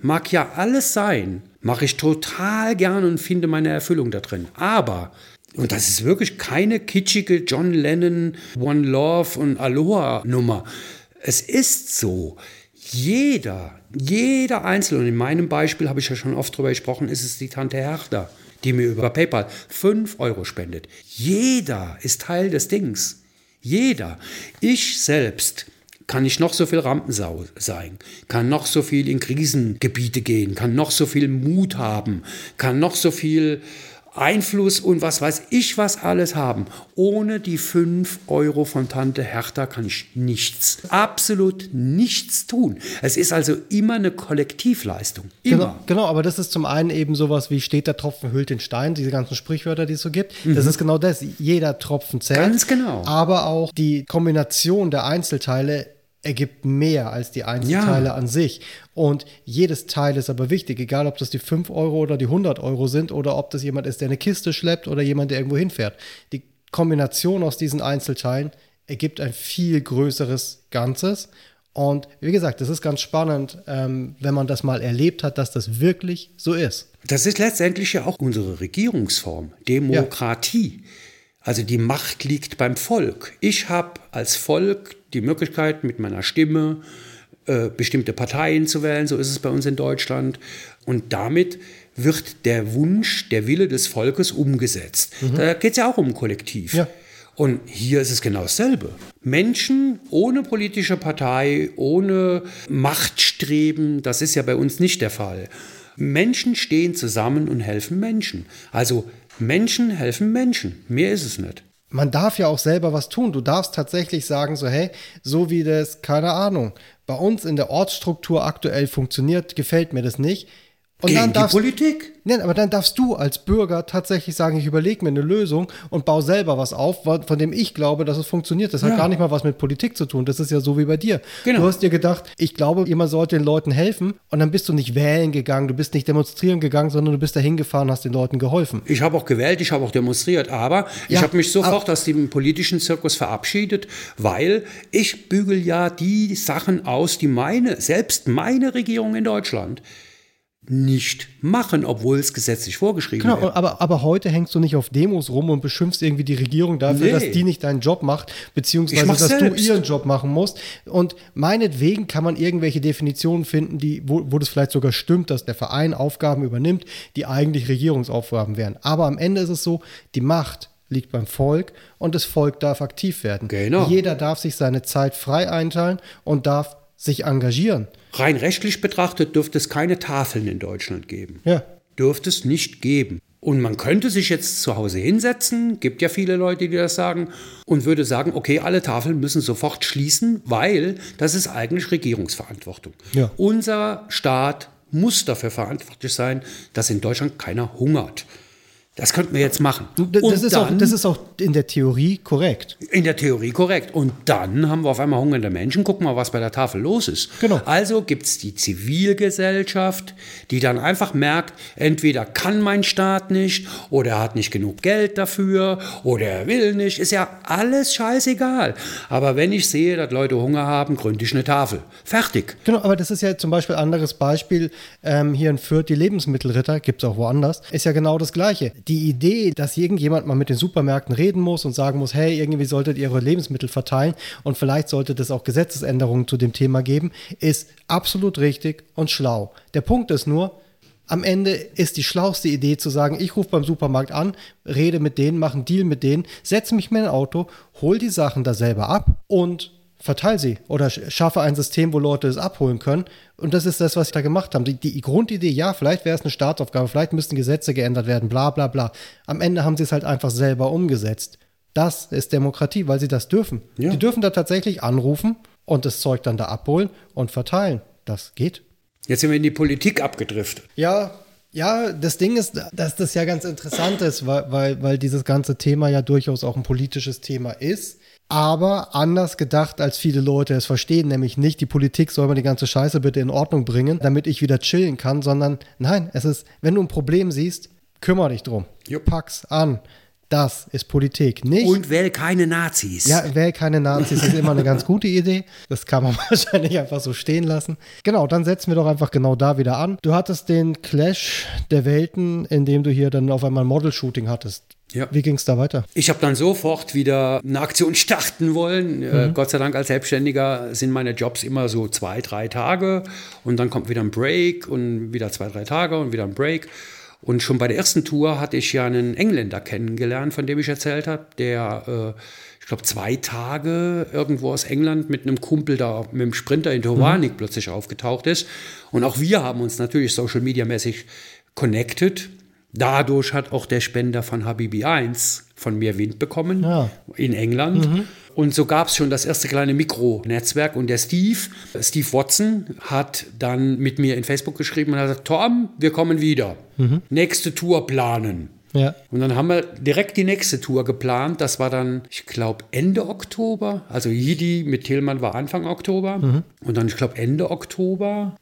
Mache ich total gern und finde meine Erfüllung da drin. Aber, und das ist wirklich keine kitschige John Lennon, One Love und Aloha-Nummer. Es ist so, jeder Einzelne, und in meinem Beispiel habe ich ja schon oft drüber gesprochen, ist es die Tante Hertha, die mir über PayPal 5 € spendet. Jeder ist Teil des Dings. Jeder. Ich selbst kann ich noch so viel Rampensau sein, kann noch so viel in Krisengebiete gehen, kann noch so viel Mut haben, kann noch so viel Einfluss und was weiß ich was alles haben. Ohne die 5 € von Tante Hertha kann ich nichts, absolut nichts tun. Es ist also immer eine Kollektivleistung. Immer. Genau, aber das ist zum einen eben sowas wie steht der Tropfen hüllt den Stein, diese ganzen Sprichwörter, die es so gibt. Das ist genau das. Jeder Tropfen zählt. Ganz genau. Aber auch die Kombination der Einzelteile ergibt mehr als die Einzelteile an sich. Und jedes Teil ist aber wichtig, egal ob das die 5 € oder die 100 € sind oder ob das jemand ist, der eine Kiste schleppt oder jemand, der irgendwo hinfährt. Die Kombination aus diesen Einzelteilen ergibt ein viel größeres Ganzes. Und wie gesagt, das ist ganz spannend, wenn man das mal erlebt hat, dass das wirklich so ist. Das ist letztendlich ja auch unsere Regierungsform, Demokratie. Also die Macht liegt beim Volk. Ich habe als Volk die Möglichkeit, mit meiner Stimme bestimmte Parteien zu wählen, so ist es bei uns in Deutschland. Und damit wird der Wunsch, der Wille des Volkes umgesetzt. Da geht es ja auch um ein Kollektiv. Ja. Und hier ist es genau dasselbe. Menschen ohne politische Partei, ohne Machtstreben, das ist ja bei uns nicht der Fall. Menschen stehen zusammen und helfen Menschen. Also Menschen helfen Menschen. Mehr ist es nicht. Man darf ja auch selber was tun. Du darfst tatsächlich sagen, so hey, so wie das, keine Ahnung, bei uns in der Ortsstruktur aktuell funktioniert, gefällt mir das nicht. Und gegen die Politik? Nein, aber dann darfst du als Bürger tatsächlich sagen, ich überlege mir eine Lösung und baue selber was auf, von dem ich glaube, dass es funktioniert. Das hat gar nicht mal was mit Politik zu tun. Das ist ja so wie bei dir. Genau. Du hast dir gedacht, ich glaube, jemand sollte den Leuten helfen und dann bist du nicht wählen gegangen, du bist nicht demonstrieren gegangen, sondern du bist da hingefahren und hast den Leuten geholfen. Ich habe auch gewählt, ich habe auch demonstriert, aber ich habe mich sofort aus dem politischen Zirkus verabschiedet, weil ich bügel ja die Sachen aus, die selbst meine Regierung in Deutschland nicht machen, obwohl es gesetzlich vorgeschrieben wird. Genau, aber heute hängst du nicht auf Demos rum und beschimpfst irgendwie die Regierung dafür, dass die nicht deinen Job macht, beziehungsweise dass du ihren Job machen musst. Und meinetwegen kann man irgendwelche Definitionen finden, wo das vielleicht sogar stimmt, dass der Verein Aufgaben übernimmt, die eigentlich Regierungsaufgaben wären. Aber am Ende ist es so, die Macht liegt beim Volk und das Volk darf aktiv werden. Genau. Jeder darf sich seine Zeit frei einteilen und darf sich engagieren. Rein rechtlich betrachtet dürfte es keine Tafeln in Deutschland geben. Ja. Dürfte es nicht geben. Und man könnte sich jetzt zu Hause hinsetzen, gibt ja viele Leute, die das sagen, und würde sagen, okay, alle Tafeln müssen sofort schließen, weil das ist eigentlich Regierungsverantwortung. Ja. Unser Staat muss dafür verantwortlich sein, dass in Deutschland keiner hungert. Das könnten wir jetzt machen. Das ist auch in der Theorie korrekt. In der Theorie korrekt. Und dann haben wir auf einmal hungernde Menschen. Guck mal, was bei der Tafel los ist. Genau. Also gibt es die Zivilgesellschaft, die dann einfach merkt, entweder kann mein Staat nicht oder er hat nicht genug Geld dafür oder er will nicht. Ist ja alles scheißegal. Aber wenn ich sehe, dass Leute Hunger haben, gründe ich eine Tafel. Fertig. Genau, aber das ist ja zum Beispiel ein anderes Beispiel. Hier in Fürth, die Lebensmittelritter, gibt es auch woanders, ist ja genau das Gleiche. Die Idee, dass irgendjemand mal mit den Supermärkten reden muss und sagen muss, hey, irgendwie solltet ihr eure Lebensmittel verteilen und vielleicht sollte es auch Gesetzesänderungen zu dem Thema geben, ist absolut richtig und schlau. Der Punkt ist nur, am Ende ist die schlauste Idee zu sagen, ich rufe beim Supermarkt an, rede mit denen, mache einen Deal mit denen, setze mich in mein Auto, hol die Sachen da selber ab und verteile sie oder schaffe ein System, wo Leute es abholen können. Und das ist das, was sie da gemacht haben. Die Grundidee, ja, vielleicht wäre es eine Staatsaufgabe, vielleicht müssten Gesetze geändert werden, bla bla bla. Am Ende haben sie es halt einfach selber umgesetzt. Das ist Demokratie, weil sie das dürfen. Ja. Die dürfen da tatsächlich anrufen und das Zeug dann da abholen und verteilen. Das geht. Jetzt sind wir in die Politik abgedriftet. Ja, das Ding ist, dass das ja ganz interessant ist, weil dieses ganze Thema ja durchaus auch ein politisches Thema ist. Aber anders gedacht, als viele Leute es verstehen, nämlich nicht, die Politik soll mal die ganze Scheiße bitte in Ordnung bringen, damit ich wieder chillen kann, sondern nein, es ist, wenn du ein Problem siehst, kümmere dich drum. Pack's an. Das ist Politik. Nicht. Und wähl keine Nazis. Ja, wähl keine Nazis ist immer eine ganz gute Idee. Das kann man wahrscheinlich einfach so stehen lassen. Genau, dann setzen wir doch einfach genau da wieder an. Du hattest den Clash der Welten, in dem du hier dann auf einmal ein Model-Shooting hattest. Ja. Wie ging es da weiter? Ich habe dann sofort wieder eine Aktion starten wollen. Gott sei Dank als Selbstständiger sind meine Jobs immer so 2-3 Tage und dann kommt wieder ein Break und wieder 2-3 Tage und wieder ein Break. Und schon bei der ersten Tour hatte ich ja einen Engländer kennengelernt, von dem ich erzählt habe, der, ich glaube, 2 Tage irgendwo aus England mit einem Kumpel da mit dem Sprinter in Tovanik plötzlich aufgetaucht ist. Und auch wir haben uns natürlich Social-Media-mäßig connected. Dadurch hat auch der Spender von Habibi 1 von mir Wind bekommen in England. Und so gab es schon das erste kleine Mikronetzwerk. Und der Steve Watson, hat dann mit mir in Facebook geschrieben und hat gesagt, Tom, wir kommen wieder. Nächste Tour planen. Ja. Und dann haben wir direkt die nächste Tour geplant. Das war dann, ich glaube, Ende Oktober. Also Yidi mit Tillmann war Anfang Oktober. Und dann, ich glaube, Ende Oktober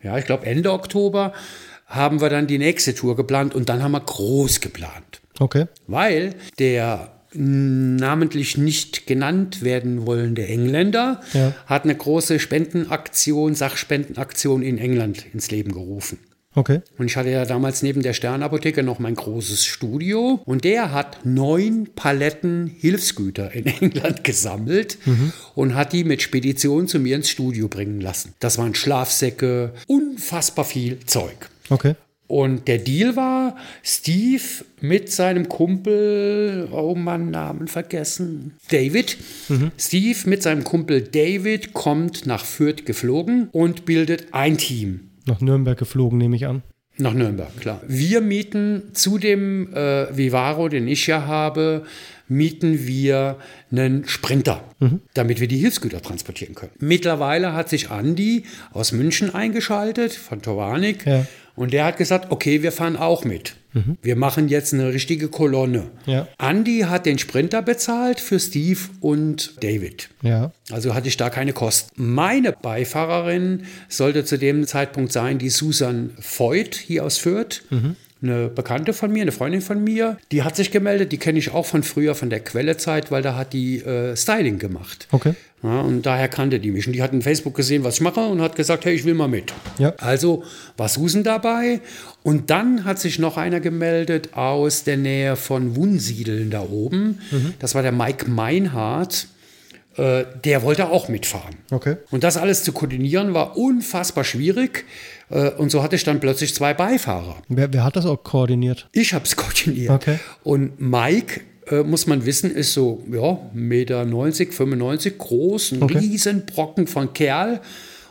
haben wir dann die nächste Tour geplant und dann haben wir groß geplant. Okay. Weil der namentlich nicht genannt werden wollende Engländer hat eine große Sachspendenaktion in England ins Leben gerufen. Okay. Und ich hatte ja damals neben der Sternapotheke noch mein großes Studio und der hat 9 Paletten Hilfsgüter in England gesammelt und hat die mit Spedition zu mir ins Studio bringen lassen. Das waren Schlafsäcke, unfassbar viel Zeug. Okay. Und der Deal war, Steve mit seinem Kumpel, oh Mann, Namen vergessen, David. Steve mit seinem Kumpel David kommt nach Fürth geflogen und bildet ein Team. Nach Nürnberg geflogen, nehme ich an. Nach Nürnberg, klar. Wir mieten zu dem Vivaro, den ich ja habe, mieten wir einen Sprinter, damit wir die Hilfsgüter transportieren können. Mittlerweile hat sich Andi aus München eingeschaltet, von Tovanik. Ja. Und der hat gesagt, okay, wir fahren auch mit. Wir machen jetzt eine richtige Kolonne. Ja. Andi hat den Sprinter bezahlt für Steve und David. Ja. Also hatte ich da keine Kosten. Meine Beifahrerin sollte zu dem Zeitpunkt sein, die Susan Voigt hier aus Fürth. Eine Bekannte von mir, eine Freundin von mir, die hat sich gemeldet, die kenne ich auch von früher, von der Quellezeit, weil da hat die Styling gemacht. Okay. Ja, und daher kannte die mich. Und die hat in Facebook gesehen, was ich mache und hat gesagt, hey, ich will mal mit. Ja. Also war Susan dabei. Und dann hat sich noch einer gemeldet aus der Nähe von Wunsiedeln da oben. Das war der Mike Meinhardt. Der wollte auch mitfahren. Okay. Und das alles zu koordinieren war unfassbar schwierig. Und so hatte ich dann plötzlich 2 Beifahrer. Wer hat das auch koordiniert? Ich habe es koordiniert. Okay. Und Mike, muss man wissen, ist so 1,90 Meter, 95 groß, ein Riesenbrocken von Kerl.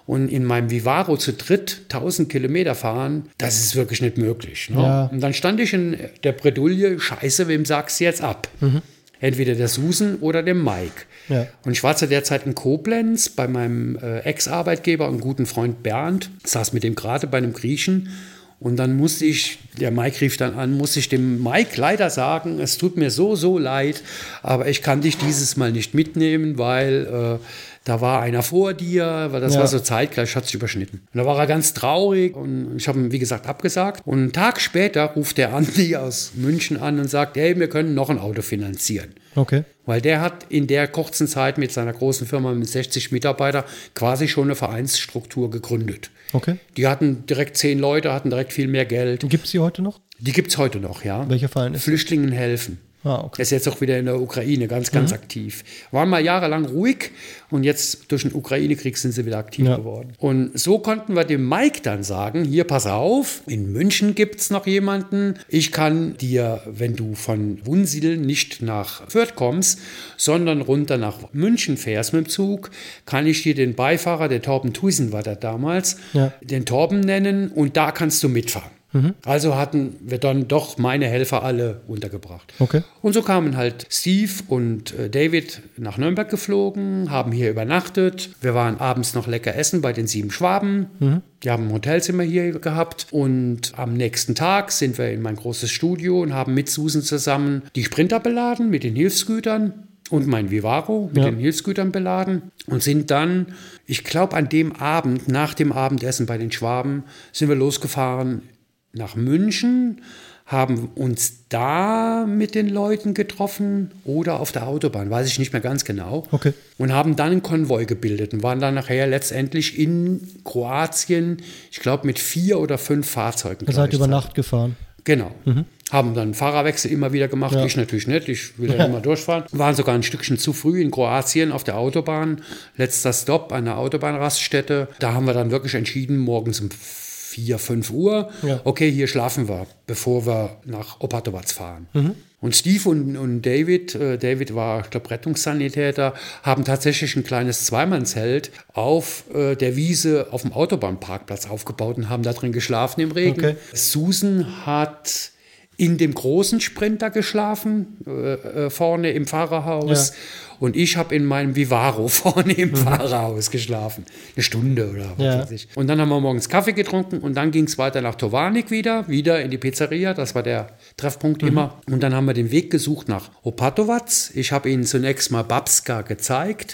Und in meinem Vivaro zu dritt 1000 Kilometer fahren, das ist wirklich nicht möglich. Ne? Ja. Und dann stand ich in der Bredouille, scheiße, wem sagst du jetzt ab? Entweder der Susan oder dem Mike. Ja. Und ich war zu der Zeit in Koblenz bei meinem Ex-Arbeitgeber und guten Freund Bernd, saß mit dem gerade bei einem Griechen. Und dann musste ich, der Mike rief dann an, musste ich dem Mike leider sagen, es tut mir so leid, aber ich kann dich dieses Mal nicht mitnehmen, weil da war einer vor dir, weil das war so zeitgleich, hat sich überschnitten. Und da war er ganz traurig und ich habe ihm, wie gesagt, abgesagt. Und einen Tag später ruft der Andi aus München an und sagt, hey, wir können noch ein Auto finanzieren. Okay. Weil der hat in der kurzen Zeit mit seiner großen Firma mit 60 Mitarbeitern quasi schon eine Vereinsstruktur gegründet. Okay. Die hatten direkt 10 Leute, hatten direkt viel mehr Geld. Gibt es die heute noch? Die gibt es heute noch, ja. Welcher Verein ist? Flüchtlingen helfen. Ah, okay. Er ist jetzt auch wieder in der Ukraine, ganz aktiv. Waren mal jahrelang ruhig und jetzt durch den Ukraine-Krieg sind sie wieder aktiv geworden. Und so konnten wir dem Mike dann sagen, hier, pass auf, in München gibt es noch jemanden. Ich kann dir, wenn du von Wunsiedel nicht nach Fürth kommst, sondern runter nach München fährst mit dem Zug, kann ich dir den Beifahrer, der Torben Thuisen war da damals, den Torben nennen und da kannst du mitfahren. Also hatten wir dann doch meine Helfer alle untergebracht. Okay. Und so kamen halt Steve und David nach Nürnberg geflogen, haben hier übernachtet. Wir waren abends noch lecker essen bei den 7 Schwaben. Die haben ein Hotelzimmer hier gehabt. Und am nächsten Tag sind wir in mein großes Studio und haben mit Susan zusammen die Sprinter beladen mit den Hilfsgütern. Und mein Vivaro mit den Hilfsgütern beladen und sind dann, ich glaube an dem Abend, nach dem Abendessen bei den Schwaben, sind wir losgefahren nach München, haben uns da mit den Leuten getroffen oder auf der Autobahn, weiß ich nicht mehr ganz genau. Okay. Und haben dann einen Konvoi gebildet und waren dann nachher letztendlich in Kroatien, ich glaube mit 4 oder 5 Fahrzeugen. Ihr seid über Nacht gefahren? Genau. Haben dann Fahrerwechsel immer wieder gemacht. Ich natürlich nicht, ich will ja immer durchfahren. Waren sogar ein Stückchen zu früh in Kroatien auf der Autobahn. Letzter Stopp an der Autobahnraststätte. Da haben wir dann wirklich entschieden, morgens um 4, 5 Uhr, okay, hier schlafen wir, bevor wir nach Opatovac fahren. Und Steve und David, David war, ich glaube, Rettungssanitäter, haben tatsächlich ein kleines Zweimannzelt auf der Wiese auf dem Autobahnparkplatz aufgebaut und haben da drin geschlafen im Regen. Okay. Susan hat in dem großen Sprinter geschlafen, vorne im Fahrerhaus. Und ich habe in meinem Vivaro vorne im Fahrerhaus geschlafen. Eine Stunde oder was weiß ich. Und dann haben wir morgens Kaffee getrunken und dann ging es weiter nach Tovarnik wieder in die Pizzeria. Das war der Treffpunkt immer. Und dann haben wir den Weg gesucht nach Opatovac. Ich habe ihnen zunächst mal Babska gezeigt.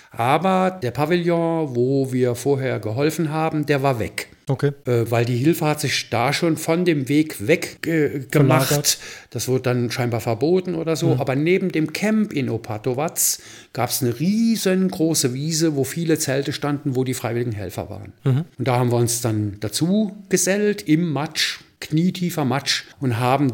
Aber der Pavillon, wo wir vorher geholfen haben, der war weg. Okay. Weil die Hilfe hat sich da schon von dem Weg weg gemacht. Das wurde dann scheinbar verboten oder so. Aber neben dem Camp in Opatovac gab es eine riesengroße Wiese, wo viele Zelte standen, wo die freiwilligen Helfer waren. Und da haben wir uns dann dazu gesellt im Matsch, knietiefer Matsch, und haben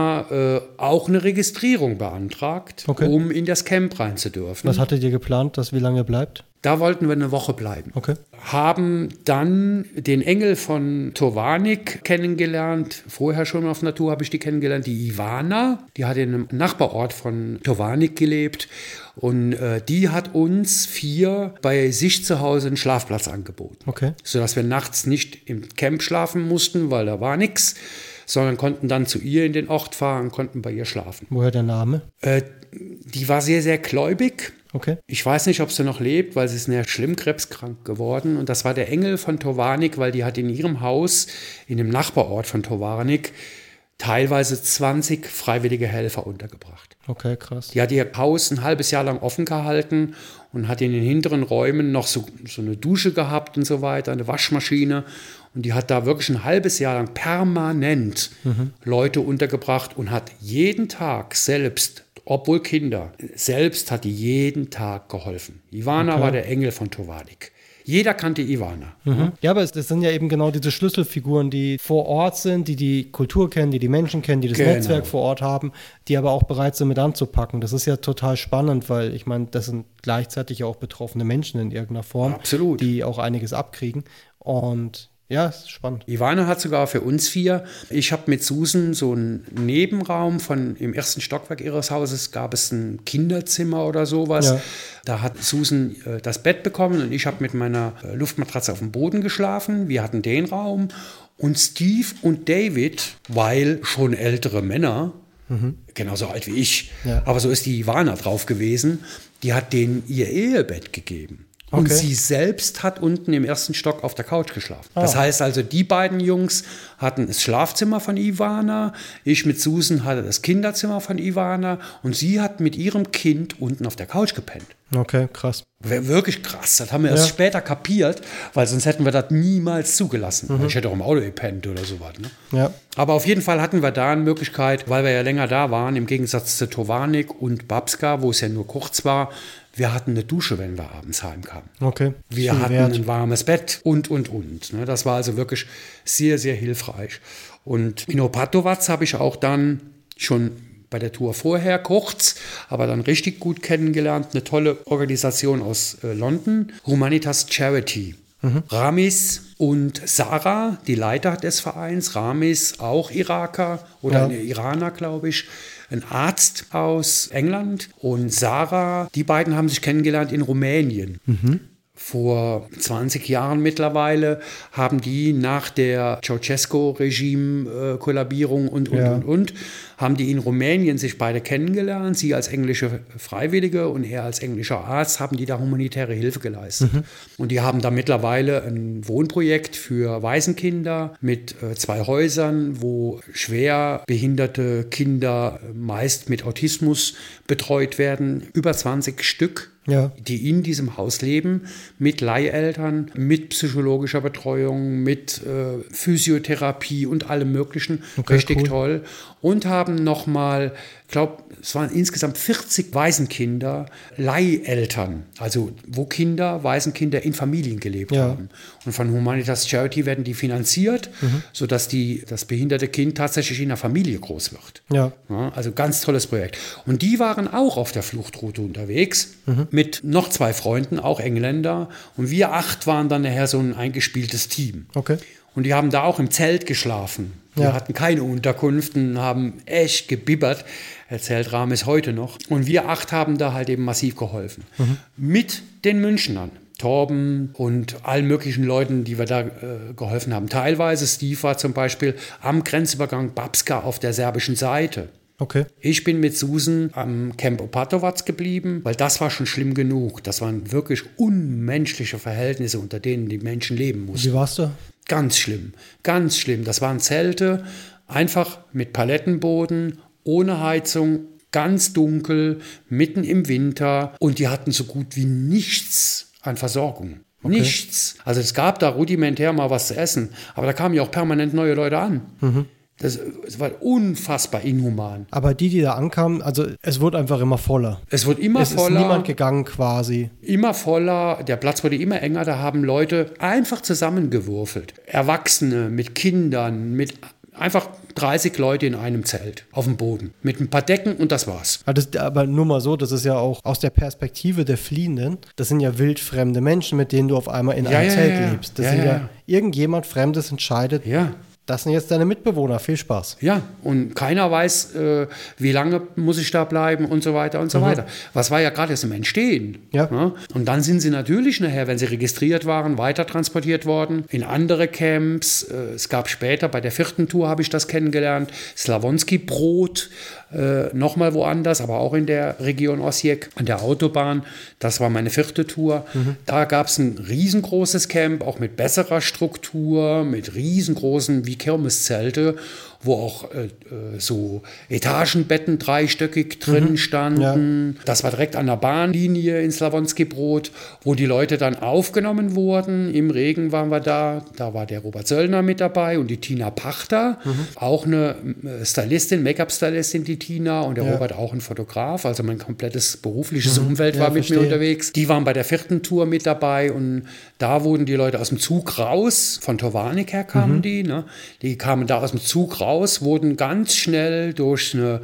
da auch eine Registrierung beantragt, um in das Camp rein zu dürfen. Was hattet ihr geplant, dass wie lange bleibt? Da wollten wir eine Woche bleiben. Okay. Haben dann den Engel von Tovarnik kennengelernt. Vorher schon auf Natur habe ich die kennengelernt. Die Ivana, die hat in einem Nachbarort von Tovarnik gelebt. Und die hat uns 4 bei sich zu Hause einen Schlafplatz angeboten. Okay. Sodass wir nachts nicht im Camp schlafen mussten, weil da war nichts, sondern konnten dann zu ihr in den Ort fahren, konnten bei ihr schlafen. Woher der Name? Die war sehr, sehr gläubig. Okay. Ich weiß nicht, ob sie noch lebt, weil sie ist näher schlimm krebskrank geworden. Und das war der Engel von Tovarnik, weil die hat in ihrem Haus, in dem Nachbarort von Tovarnik, teilweise 20 freiwillige Helfer untergebracht. Okay, krass. Die hat ihr Haus ein halbes Jahr lang offen gehalten und hat in den hinteren Räumen noch so eine Dusche gehabt und so weiter, eine Waschmaschine. Und die hat da wirklich ein halbes Jahr lang permanent Leute untergebracht und hat jeden Tag selbst, obwohl Kinder, selbst hat die jeden Tag geholfen. Ivana war der Engel von Tovarnik. Jeder kannte Ivana. Ja, aber das sind ja eben genau diese Schlüsselfiguren, die vor Ort sind, die die Kultur kennen, die die Menschen kennen, die das Netzwerk vor Ort haben, die aber auch bereit sind, mit anzupacken. Das ist ja total spannend, weil ich meine, das sind gleichzeitig auch betroffene Menschen in irgendeiner Form, die auch einiges abkriegen. Und ja, ist spannend. Ivana hat sogar für uns 4. Ich habe mit Susan so einen Nebenraum im ersten Stockwerk ihres Hauses, gab es ein Kinderzimmer oder sowas. Da hat Susan das Bett bekommen und ich habe mit meiner Luftmatratze auf dem Boden geschlafen. Wir hatten den Raum. Und Steve und David, weil schon ältere Männer, genauso alt wie ich, aber so ist die Ivana drauf gewesen, die hat denen ihr Ehebett gegeben. Und sie selbst hat unten im ersten Stock auf der Couch geschlafen. Das heißt also, die beiden Jungs hatten das Schlafzimmer von Ivana, ich mit Susan hatte das Kinderzimmer von Ivana und sie hat mit ihrem Kind unten auf der Couch gepennt. Okay, krass. Wirklich krass. Das haben wir erst später kapiert, weil sonst hätten wir das niemals zugelassen. Ich hätte auch im Auto gepennt oder sowas. Ne? Ja. Aber auf jeden Fall hatten wir da eine Möglichkeit, weil wir ja länger da waren, im Gegensatz zu Tovarnik und Babska, wo es ja nur kurz war, wir hatten eine Dusche, wenn wir abends heimkamen. Okay. Wir hatten ein warmes Bett und. Ne? Das war also wirklich sehr, sehr hilfreich. Und in Opatovac habe ich auch dann schon bei der Tour vorher kurz, aber dann richtig gut kennengelernt. Eine tolle Organisation aus London, Humanitas Charity. Ramis und Sarah, die Leiter des Vereins, Ramis auch Iraker oder Iraner, glaube ich, ein Arzt aus England und Sarah, die beiden haben sich kennengelernt in Rumänien. Vor 20 Jahren mittlerweile haben die nach der Ceausescu-Regime-Kollabierung und, haben die in Rumänien sich beide kennengelernt. Sie als englische Freiwillige und er als englischer Arzt haben die da humanitäre Hilfe geleistet. Und die haben da mittlerweile ein Wohnprojekt für Waisenkinder mit 2 Häusern, wo schwer behinderte Kinder meist mit Autismus betreut werden. Über 20 Stück. Die in diesem Haus leben, mit Leiheltern, mit psychologischer Betreuung, mit Physiotherapie und allem Möglichen. Richtig toll. Und haben nochmal, ich glaube, es waren insgesamt 40 Waisenkinder, Leiheltern, also wo Waisenkinder in Familien gelebt haben. Und von Humanitas Charity werden die finanziert, sodass das behinderte Kind tatsächlich in einer Familie groß wird. Also ganz tolles Projekt. Und die waren auch auf der Fluchtroute unterwegs, mit noch 2 Freunden, auch Engländer. Und wir 8 waren dann nachher so ein eingespieltes Team. Und die haben da auch im Zelt geschlafen. Wir hatten keine Unterkunft und haben echt gebibbert, erzählt Ramis heute noch. Und wir 8 haben da halt eben massiv geholfen. Mit den Münchnern. Torben und allen möglichen Leuten, die wir da geholfen haben. Teilweise, Steve war zum Beispiel am Grenzübergang Babska auf der serbischen Seite. Ich bin mit Susan am Camp Opatovac geblieben, weil das war schon schlimm genug. Das waren wirklich unmenschliche Verhältnisse, unter denen die Menschen leben mussten. Wie warst du? Ganz schlimm, ganz schlimm. Das waren Zelte, einfach mit Palettenboden, ohne Heizung, ganz dunkel, mitten im Winter. Und die hatten so gut wie nichts an Versorgung. Nichts. Also es gab da rudimentär mal was zu essen, aber da kamen ja auch permanent neue Leute an. Das war unfassbar inhuman. Aber die da ankamen, also es wurde einfach immer voller. Es wurde immer voller. Es ist niemand gegangen quasi. Immer voller, der Platz wurde immer enger, da haben Leute einfach zusammengewürfelt. Erwachsene mit Kindern, mit einfach 30 Leute in einem Zelt auf dem Boden mit ein paar Decken und das war's. Aber nur mal so, das ist ja auch aus der Perspektive der Fliehenden, das sind ja wildfremde Menschen, mit denen du auf einmal in einem Zelt lebst. Das sind ja irgendjemand Fremdes entscheidet, das sind jetzt deine Mitbewohner, viel Spaß. Ja, und keiner weiß, wie lange muss ich da bleiben und so weiter und so weiter. Was war ja gerade erst im Entstehen. Und dann sind sie natürlich nachher, wenn sie registriert waren, weiter transportiert worden in andere Camps. Es gab später, bei der 4. Tour habe ich das kennengelernt, Slavonski Brod, nochmal woanders, aber auch in der Region Osijek, an der Autobahn. Das war meine 4. Tour. Da gab es ein riesengroßes Camp, auch mit besserer Struktur, mit riesengroßen, wie Kirmeszelte, wo auch so Etagenbetten dreistöckig drin standen. Das war direkt an der Bahnlinie in Slavonski Brod, wo die Leute dann aufgenommen wurden. Im Regen waren wir da. Da war der Robert Söllner mit dabei und die Tina Pachter, auch eine Stylistin, Make-up-Stylistin, die Tina, und der Robert auch ein Fotograf. Also mein komplettes berufliches Umfeld war mit mir unterwegs. Die waren bei der 4. Tour mit dabei und da wurden die Leute aus dem Zug raus. Von Tovarnik her kamen die. Ne? Die kamen da aus dem Zug raus raus, wurden ganz schnell durch eine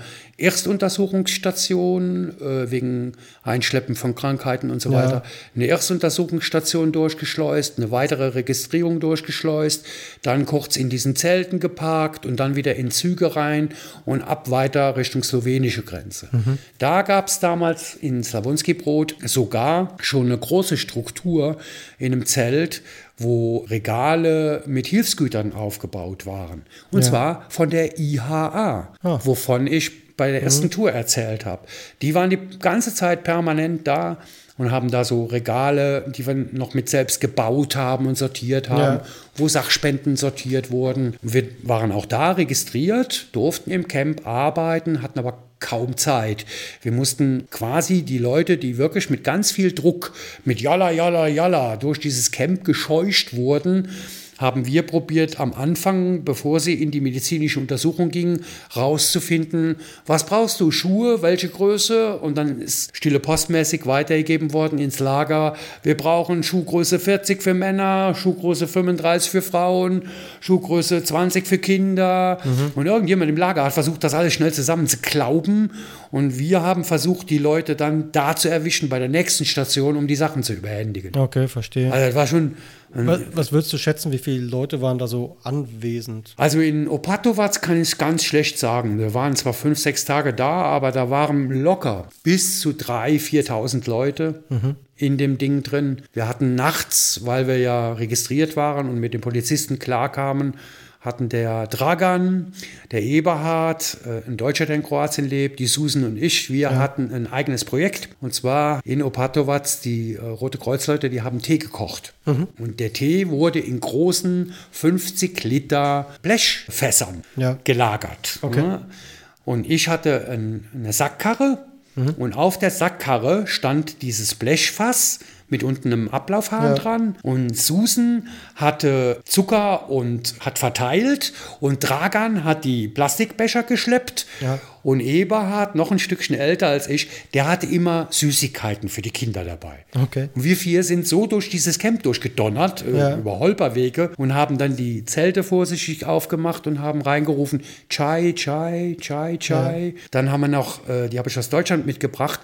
Erstuntersuchungsstation wegen Einschleppen von Krankheiten und so weiter, eine Erstuntersuchungsstation durchgeschleust, eine weitere Registrierung durchgeschleust, dann kurz in diesen Zelten geparkt und dann wieder in Züge rein und ab weiter Richtung slowenische Grenze. Da gab es damals in Slavonski Brod sogar schon eine große Struktur in einem Zelt, wo Regale mit Hilfsgütern aufgebaut waren. Und zwar von der IHA, wovon ich bei der ersten Tour erzählt habe. Die waren die ganze Zeit permanent da und haben da so Regale, die wir noch mit selbst gebaut haben und sortiert haben, wo Sachspenden sortiert wurden. Wir waren auch da registriert, durften im Camp arbeiten, hatten aber kaum Zeit. Wir mussten quasi die Leute, die wirklich mit ganz viel Druck, mit Jalla, Jalla, Jalla durch dieses Camp gescheucht wurden, haben wir probiert, am Anfang, bevor sie in die medizinische Untersuchung gingen, rauszufinden, was brauchst du, Schuhe, welche Größe? Und dann ist stille postmäßig weitergegeben worden ins Lager. Wir brauchen Schuhgröße 40 für Männer, Schuhgröße 35 für Frauen, Schuhgröße 20 für Kinder. Und irgendjemand im Lager hat versucht, das alles schnell zusammenzuklauben. Und wir haben versucht, die Leute dann da zu erwischen bei der nächsten Station, um die Sachen zu überhändigen. Okay, verstehe. Also das war schon... Was würdest du schätzen, wie viele Leute waren da so anwesend? Also in Opatovac kann ich ganz schlecht sagen. Wir waren zwar 5-6 Tage da, aber da waren locker bis zu 3.000, 4.000 Leute in dem Ding drin. Wir hatten nachts, weil wir ja registriert waren und mit den Polizisten klarkamen, hatten der Dragan, der Eberhard, ein Deutscher, der in Kroatien lebt, die Susan und ich, wir hatten ein eigenes Projekt. Und zwar in Opatovac, die Rote Kreuz-Leute, die haben Tee gekocht. Und der Tee wurde in großen 50 Liter Blechfässern gelagert. Okay. Und ich hatte eine Sackkarre und auf der Sackkarre stand dieses Blechfass mit unten einem Ablaufhahn dran. Und Susan hatte Zucker und hat verteilt. Und Dragan hat die Plastikbecher geschleppt. Ja. Und Eberhard, noch ein Stückchen älter als ich, der hatte immer Süßigkeiten für die Kinder dabei. Okay. Und wir 4 sind so durch dieses Camp durchgedonnert, über Holperwege, und haben dann die Zelte vorsichtig aufgemacht und haben reingerufen, Chai, Chai, Chai, Chai. Ja. Dann haben wir noch, die habe ich aus Deutschland mitgebracht,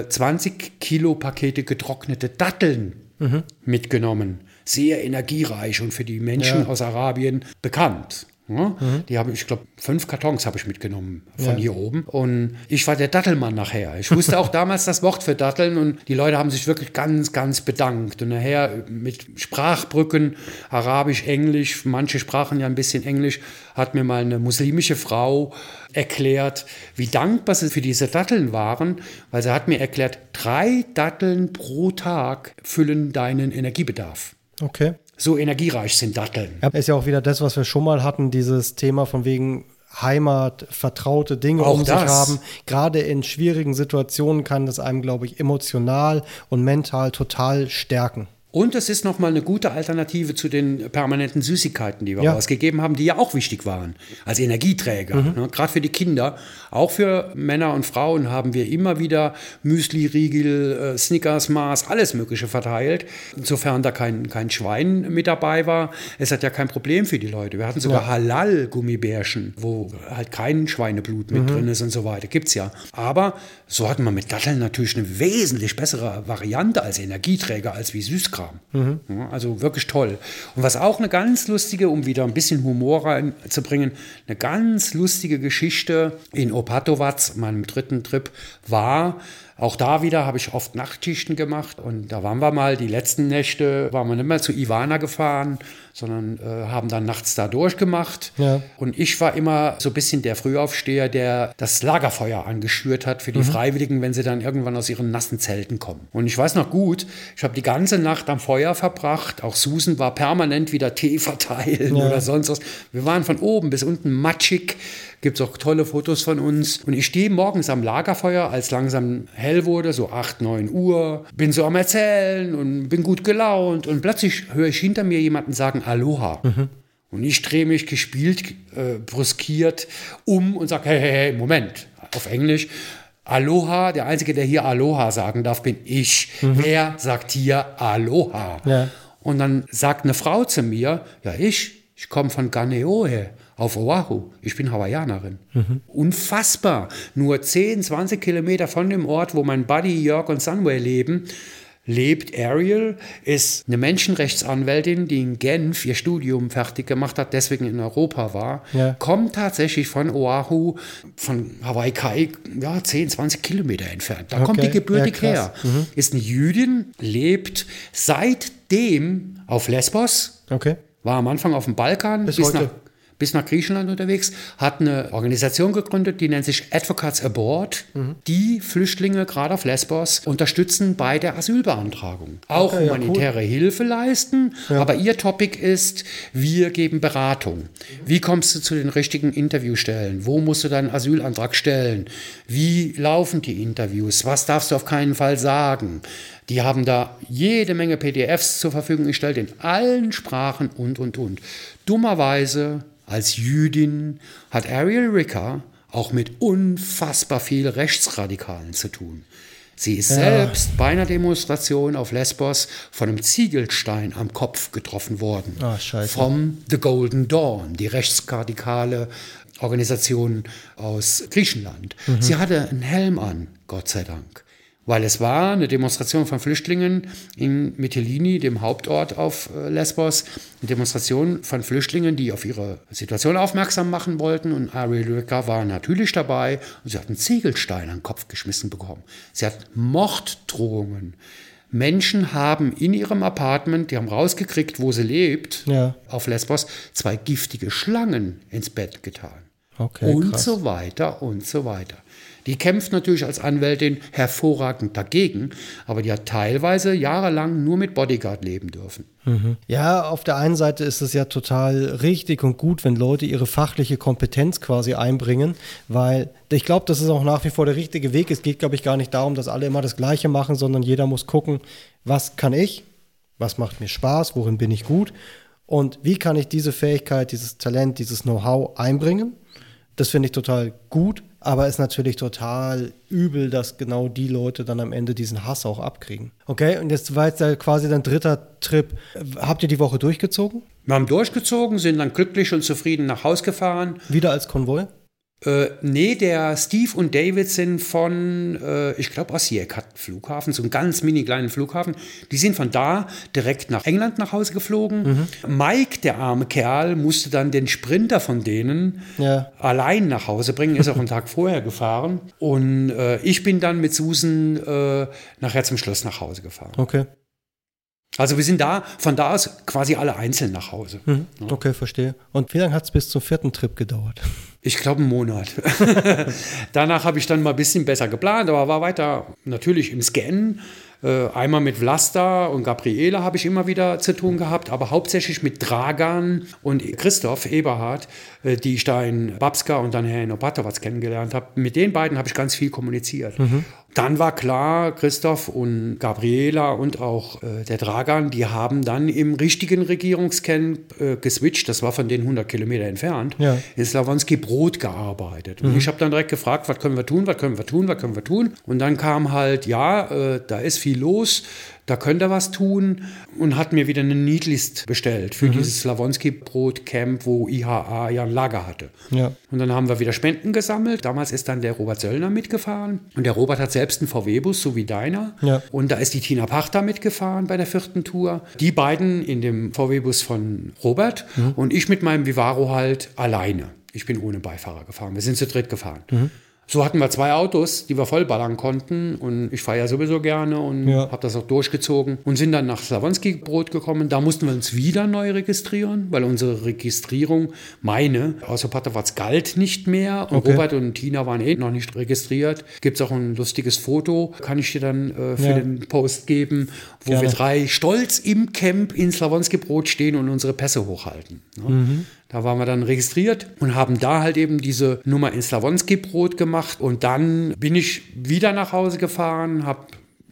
20 Kilo Pakete getrocknete Datteln mitgenommen. Sehr energiereich und für die Menschen aus Arabien bekannt. Ja, die habe ich glaube 5 Kartons habe ich mitgenommen von hier oben und ich war der Dattelmann nachher. Ich wusste auch damals das Wort für Datteln und die Leute haben sich wirklich ganz, ganz bedankt und nachher mit Sprachbrücken, Arabisch, Englisch, manche sprachen ja ein bisschen Englisch, hat mir mal eine muslimische Frau erklärt, wie dankbar sie für diese Datteln waren, weil sie hat mir erklärt, 3 Datteln pro Tag füllen deinen Energiebedarf. Okay. So energiereich sind Datteln. Ja, ist ja auch wieder das, was wir schon mal hatten, dieses Thema von wegen Heimat, vertraute Dinge auch um das. sich haben. Gerade in schwierigen Situationen kann das einem, glaube ich, emotional und mental total stärken. Und es ist nochmal eine gute Alternative zu den permanenten Süßigkeiten, die wir rausgegeben haben, die ja auch wichtig waren als Energieträger. Ne? Gerade für die Kinder, auch für Männer und Frauen haben wir immer wieder Müsli, Riegel, Snickers, Mars, alles Mögliche verteilt. Insofern da kein Schwein mit dabei war. Es hat ja kein Problem für die Leute. Wir hatten sogar Halal-Gummibärchen, wo halt kein Schweineblut mit drin ist und so weiter. Gibt's ja. Aber so hatten wir mit Datteln natürlich eine wesentlich bessere Variante als Energieträger, als wie Süßkram. Ja, also wirklich toll. Und was auch eine ganz lustige, um wieder ein bisschen Humor reinzubringen, eine ganz lustige Geschichte in Opatovac, meinem 3. Trip, war, auch da wieder habe ich oft Nachtschichten gemacht und da waren wir mal, die letzten Nächte waren wir nicht mehr zu Ivana gefahren, sondern haben dann nachts da durchgemacht. Ja. Und ich war immer so ein bisschen der Frühaufsteher, der das Lagerfeuer angeschürt hat für die Freiwilligen, wenn sie dann irgendwann aus ihren nassen Zelten kommen. Und ich weiß noch gut, ich habe die ganze Nacht am Feuer verbracht. Auch Susan war permanent wieder Tee verteilen oder sonst was. Wir waren von oben bis unten matschig. Gibt es auch tolle Fotos von uns. Und ich stehe morgens am Lagerfeuer, als langsam hell wurde, so 8, 9 Uhr. Bin so am Erzählen und bin gut gelaunt. Und plötzlich höre ich hinter mir jemanden sagen, Aloha. Und ich drehe mich gespielt, brüskiert um und sage, hey, Moment, auf Englisch. Aloha, der Einzige, der hier Aloha sagen darf, bin ich. Wer sagt hier Aloha? Ja. Und dann sagt eine Frau zu mir, ja, ich komme von Kaneohe. auf Oahu. Ich bin Hawaiianerin. Unfassbar. Nur 10, 20 Kilometer von dem Ort, wo mein Buddy Jörg und Sunway leben, lebt Ariel, ist eine Menschenrechtsanwältin, die in Genf ihr Studium fertig gemacht hat, deswegen in Europa war, kommt tatsächlich von Oahu, von Hawaii Kai, 10, 20 Kilometer entfernt. Da kommt die gebürtig her. Ist eine Jüdin, lebt seitdem auf Lesbos, war am Anfang auf dem Balkan, bis nach Griechenland unterwegs, hat eine Organisation gegründet, die nennt sich Advocates Abroad, die Flüchtlinge gerade auf Lesbos unterstützen bei der Asylbeantragung. Auch humanitäre Hilfe leisten, aber ihr Topic ist, wir geben Beratung. Wie kommst du zu den richtigen Interviewstellen? Wo musst du deinen Asylantrag stellen? Wie laufen die Interviews? Was darfst du auf keinen Fall sagen? Die haben da jede Menge PDFs zur Verfügung gestellt, in allen Sprachen und. Dummerweise als Jüdin hat Ariel Ricker auch mit unfassbar viel Rechtsradikalen zu tun. Sie ist selbst bei einer Demonstration auf Lesbos von einem Ziegelstein am Kopf getroffen worden. Vom The Golden Dawn, die rechtsradikale Organisation aus Griechenland. Sie hatte einen Helm an, Gott sei Dank. Weil es war eine Demonstration von Flüchtlingen in Mytilini, dem Hauptort auf Lesbos. Eine Demonstration von Flüchtlingen, die auf ihre Situation aufmerksam machen wollten. Und Ariel Ricker war natürlich dabei. Und sie hat einen Ziegelstein an den Kopf geschmissen bekommen. Sie hat Morddrohungen. Menschen haben in ihrem Apartment, die haben rausgekriegt, wo sie lebt, auf Lesbos, 2 giftige Schlangen ins Bett getan. Und so weiter und so weiter. Die kämpft natürlich als Anwältin hervorragend dagegen, aber die hat teilweise jahrelang nur mit Bodyguard leben dürfen. Ja, auf der einen Seite ist es ja total richtig und gut, wenn Leute ihre fachliche Kompetenz quasi einbringen, weil ich glaube, das ist auch nach wie vor der richtige Weg. Es geht, glaube ich, gar nicht darum, dass alle immer das Gleiche machen, sondern jeder muss gucken, was kann ich, was macht mir Spaß, worin bin ich gut und wie kann ich diese Fähigkeit, dieses Talent, dieses Know-how einbringen. Das finde ich total gut, aber ist natürlich total übel, dass genau die Leute dann am Ende diesen Hass auch abkriegen. Okay, und jetzt war jetzt quasi dein 3. Trip. Habt ihr die Woche durchgezogen? Wir haben durchgezogen, sind dann glücklich und zufrieden nach Haus gefahren. Wieder als Konvoi? Nee, der Steve und David sind von, ich glaube, Osijek hat einen Flughafen, so einen ganz mini kleinen Flughafen. Die sind von da direkt nach England nach Hause geflogen. Mike, der arme Kerl, musste dann den Sprinter von denen allein nach Hause bringen, ist auch einen Tag vorher gefahren. Und ich bin dann mit Susan nachher zum Schluss nach Hause gefahren. Okay. Also wir sind von da aus quasi alle einzeln nach Hause. Okay, verstehe. Und wie lange hat es bis zum 4. Trip gedauert? Ich glaube, einen Monat. Danach habe ich dann mal ein bisschen besser geplant, aber war weiter natürlich im Scannen. Einmal mit Vlasta und Gabriele habe ich immer wieder zu tun gehabt, aber hauptsächlich mit Dragan und Christoph Eberhard, die ich da in Babska und dann in Opatovac kennengelernt habe. Mit den beiden habe ich ganz viel kommuniziert. Dann war klar, Christoph und Gabriela und auch der Dragan, die haben dann im richtigen Regierungscamp geswitcht, das war von den 100 Kilometer entfernt, in Slavonski Brod gearbeitet. Und ich habe dann direkt gefragt, was können wir tun, was können wir tun, was können wir tun? Und dann kam halt, da ist viel los, da könnt ihr was tun und hat mir wieder eine Needlist bestellt für dieses Slavonski-Brot-Camp, wo IHA ja ein Lager hatte. Und dann haben wir wieder Spenden gesammelt. Damals ist dann der Robert Söllner mitgefahren und der Robert hat selbst einen VW-Bus, so wie deiner. Und da ist die Tina Pachter mitgefahren bei der 4. Tour. Die beiden in dem VW-Bus von Robert und ich mit meinem Vivaro halt alleine. Ich bin ohne Beifahrer gefahren. Wir sind zu dritt gefahren. So hatten wir 2 Autos, die wir vollballern konnten und ich fahre ja sowieso gerne und habe das auch durchgezogen und sind dann nach Slavonski Brod gekommen. Da mussten wir uns wieder neu registrieren, weil unsere Registrierung, aus Opatovac galt nicht mehr und Robert und Tina waren noch nicht registriert. Gibt es auch ein lustiges Foto, kann ich dir dann für den Post geben, wo wir 3 stolz im Camp in Slavonski Brod stehen und unsere Pässe hochhalten. Da waren wir dann registriert und haben da halt eben diese Nummer in Slavonski Brod gemacht. Und dann bin ich wieder nach Hause gefahren, habe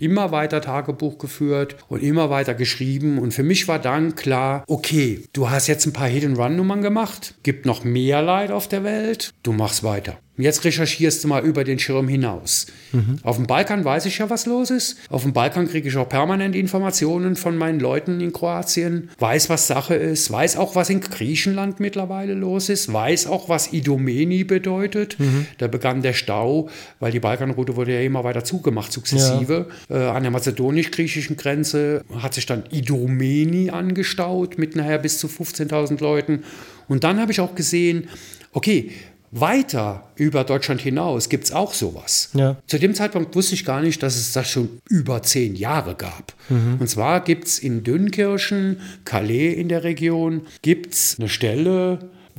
immer weiter Tagebuch geführt und immer weiter geschrieben. Und für mich war dann klar, okay, du hast jetzt ein paar Hit-and-Run-Nummern gemacht, gibt noch mehr Leid auf der Welt, du machst weiter. Jetzt recherchierst du mal über den Schirm hinaus. Auf dem Balkan weiß ich ja, was los ist. Auf dem Balkan kriege ich auch permanent Informationen von meinen Leuten in Kroatien. Weiß, was Sache ist. Weiß auch, was in Griechenland mittlerweile los ist. Weiß auch, was Idomeni bedeutet. Da begann der Stau, weil die Balkanroute wurde ja immer weiter zugemacht, sukzessive. Ja. An der mazedonisch-griechischen Grenze hat sich dann Idomeni angestaut mit nachher bis zu 15.000 Leuten. Und dann habe ich auch gesehen, okay, weiter über Deutschland hinaus gibt es auch sowas. Ja. Zu dem Zeitpunkt wusste ich gar nicht, dass es das schon über 10 Jahre gab. Und zwar gibt es in Dünnkirchen, Calais in der Region, gibt es eine Stelle,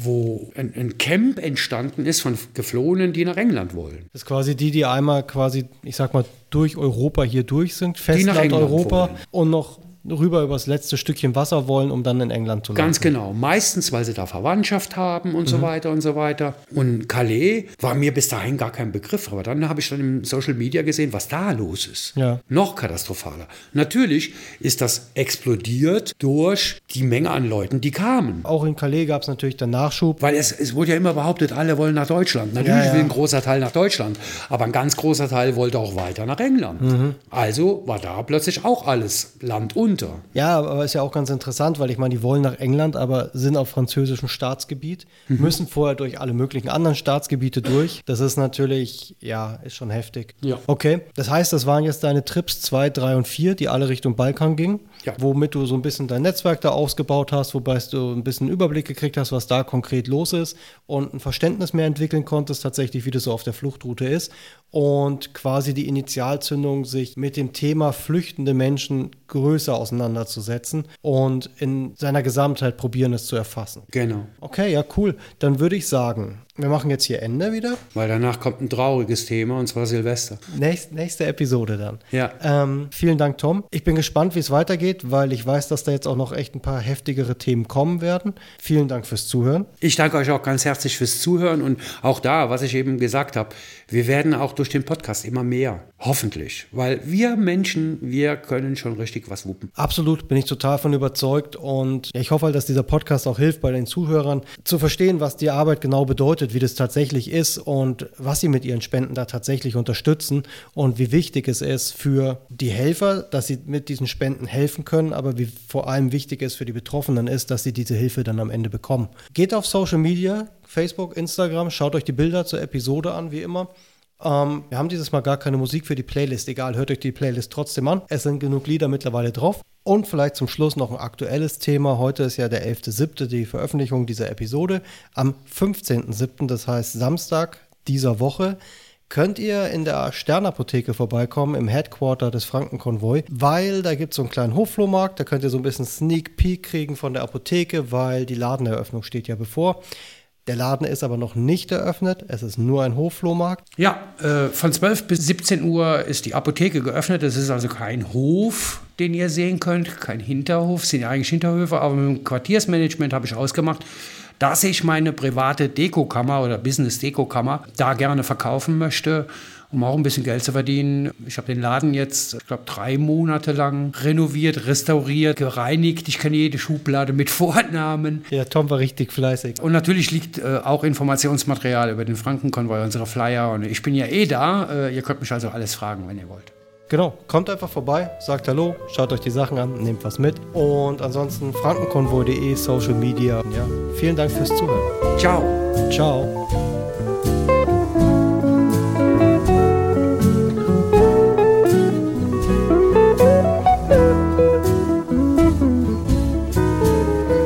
wo ein Camp entstanden ist von Geflohenen, die nach England wollen. Das ist quasi die einmal quasi, ich sag mal, durch Europa hier durch sind, Festland Europa wollen. Und noch rüber über das letzte Stückchen Wasser wollen, um dann in England zu landen. Ganz genau. Meistens, weil sie da Verwandtschaft haben und so weiter und so weiter. Und Calais war mir bis dahin gar kein Begriff. Aber dann habe ich dann im Social Media gesehen, was da los ist. Ja. Noch katastrophaler. Natürlich ist das explodiert durch die Menge an Leuten, die kamen. Auch in Calais gab es natürlich den Nachschub. Weil es wurde ja immer behauptet, alle wollen nach Deutschland. Natürlich will ein großer Teil nach Deutschland. Aber ein ganz großer Teil wollte auch weiter nach England. Also war da plötzlich auch alles Land unter. Ja, aber ist ja auch ganz interessant, weil ich meine, die wollen nach England, aber sind auf französischem Staatsgebiet, müssen vorher durch alle möglichen anderen Staatsgebiete durch. Das ist natürlich, ja, ist schon heftig. Ja. Okay, das heißt, das waren jetzt deine Trips 2, 3 und 4, die alle Richtung Balkan gingen, womit du so ein bisschen dein Netzwerk da ausgebaut hast, wobei du ein bisschen Überblick gekriegt hast, was da konkret los ist und ein Verständnis mehr entwickeln konntest, tatsächlich, wie das so auf der Fluchtroute ist und quasi die Initialzündung, sich mit dem Thema flüchtende Menschen größer auseinanderzusetzen und in seiner Gesamtheit probieren, es zu erfassen. Genau. Okay, ja, cool. Dann würde ich sagen, wir machen jetzt hier Ende wieder. Weil danach kommt ein trauriges Thema, und zwar Silvester. Nächste Episode dann. Ja. Vielen Dank, Tom. Ich bin gespannt, wie es weitergeht, weil ich weiß, dass da jetzt auch noch echt ein paar heftigere Themen kommen werden. Vielen Dank fürs Zuhören. Ich danke euch auch ganz herzlich fürs Zuhören und auch da, was ich eben gesagt habe, wir werden auch durch den Podcast immer mehr. Hoffentlich. Weil wir Menschen, wir können schon richtig was wuppen. Absolut, bin ich total von überzeugt und ich hoffe halt, dass dieser Podcast auch hilft bei den Zuhörern zu verstehen, was die Arbeit genau bedeutet, wie das tatsächlich ist und was sie mit ihren Spenden da tatsächlich unterstützen und wie wichtig es ist für die Helfer, dass sie mit diesen Spenden helfen können, aber wie vor allem wichtig es für die Betroffenen ist, dass sie diese Hilfe dann am Ende bekommen. Geht auf Social Media, Facebook, Instagram, schaut euch die Bilder zur Episode an, wie immer. Wir haben dieses Mal gar keine Musik für die Playlist. Egal, hört euch die Playlist trotzdem an. Es sind genug Lieder mittlerweile drauf. Und vielleicht zum Schluss noch ein aktuelles Thema. Heute ist ja der 11.07. die Veröffentlichung dieser Episode. Am 15.07., das heißt Samstag dieser Woche, könnt ihr in der Sternapotheke vorbeikommen, im Headquarter des Frankenkonvoi, weil da gibt es so einen kleinen Hofflohmarkt. Da könnt ihr so ein bisschen Sneak Peek kriegen von der Apotheke, weil die Ladeneröffnung steht ja bevor. Der Laden ist aber noch nicht eröffnet, es ist nur ein Hofflohmarkt. Ja, von 12 bis 17 Uhr ist die Apotheke geöffnet. Es ist also kein Hof, den ihr sehen könnt, kein Hinterhof, es sind ja eigentlich Hinterhöfe, aber mit dem Quartiersmanagement habe ich ausgemacht, dass ich meine private Dekokammer oder Business-Dekokammer da gerne verkaufen möchte, um auch ein bisschen Geld zu verdienen. Ich habe den Laden jetzt, ich glaube, 3 Monate lang renoviert, restauriert, gereinigt. Ich kenne jede Schublade mit Vornamen. Ja, Tom war richtig fleißig. Und natürlich liegt auch Informationsmaterial über den Frankenkonvoi, unsere Flyer. Und ich bin ja da. Ihr könnt mich also alles fragen, wenn ihr wollt. Genau, kommt einfach vorbei, sagt Hallo, schaut euch die Sachen an, nehmt was mit. Und ansonsten frankenkonvoi.de, Social Media. Ja, vielen Dank fürs Zuhören. Ciao. Ciao.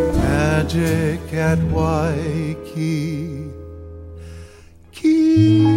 Magic at Waikiki.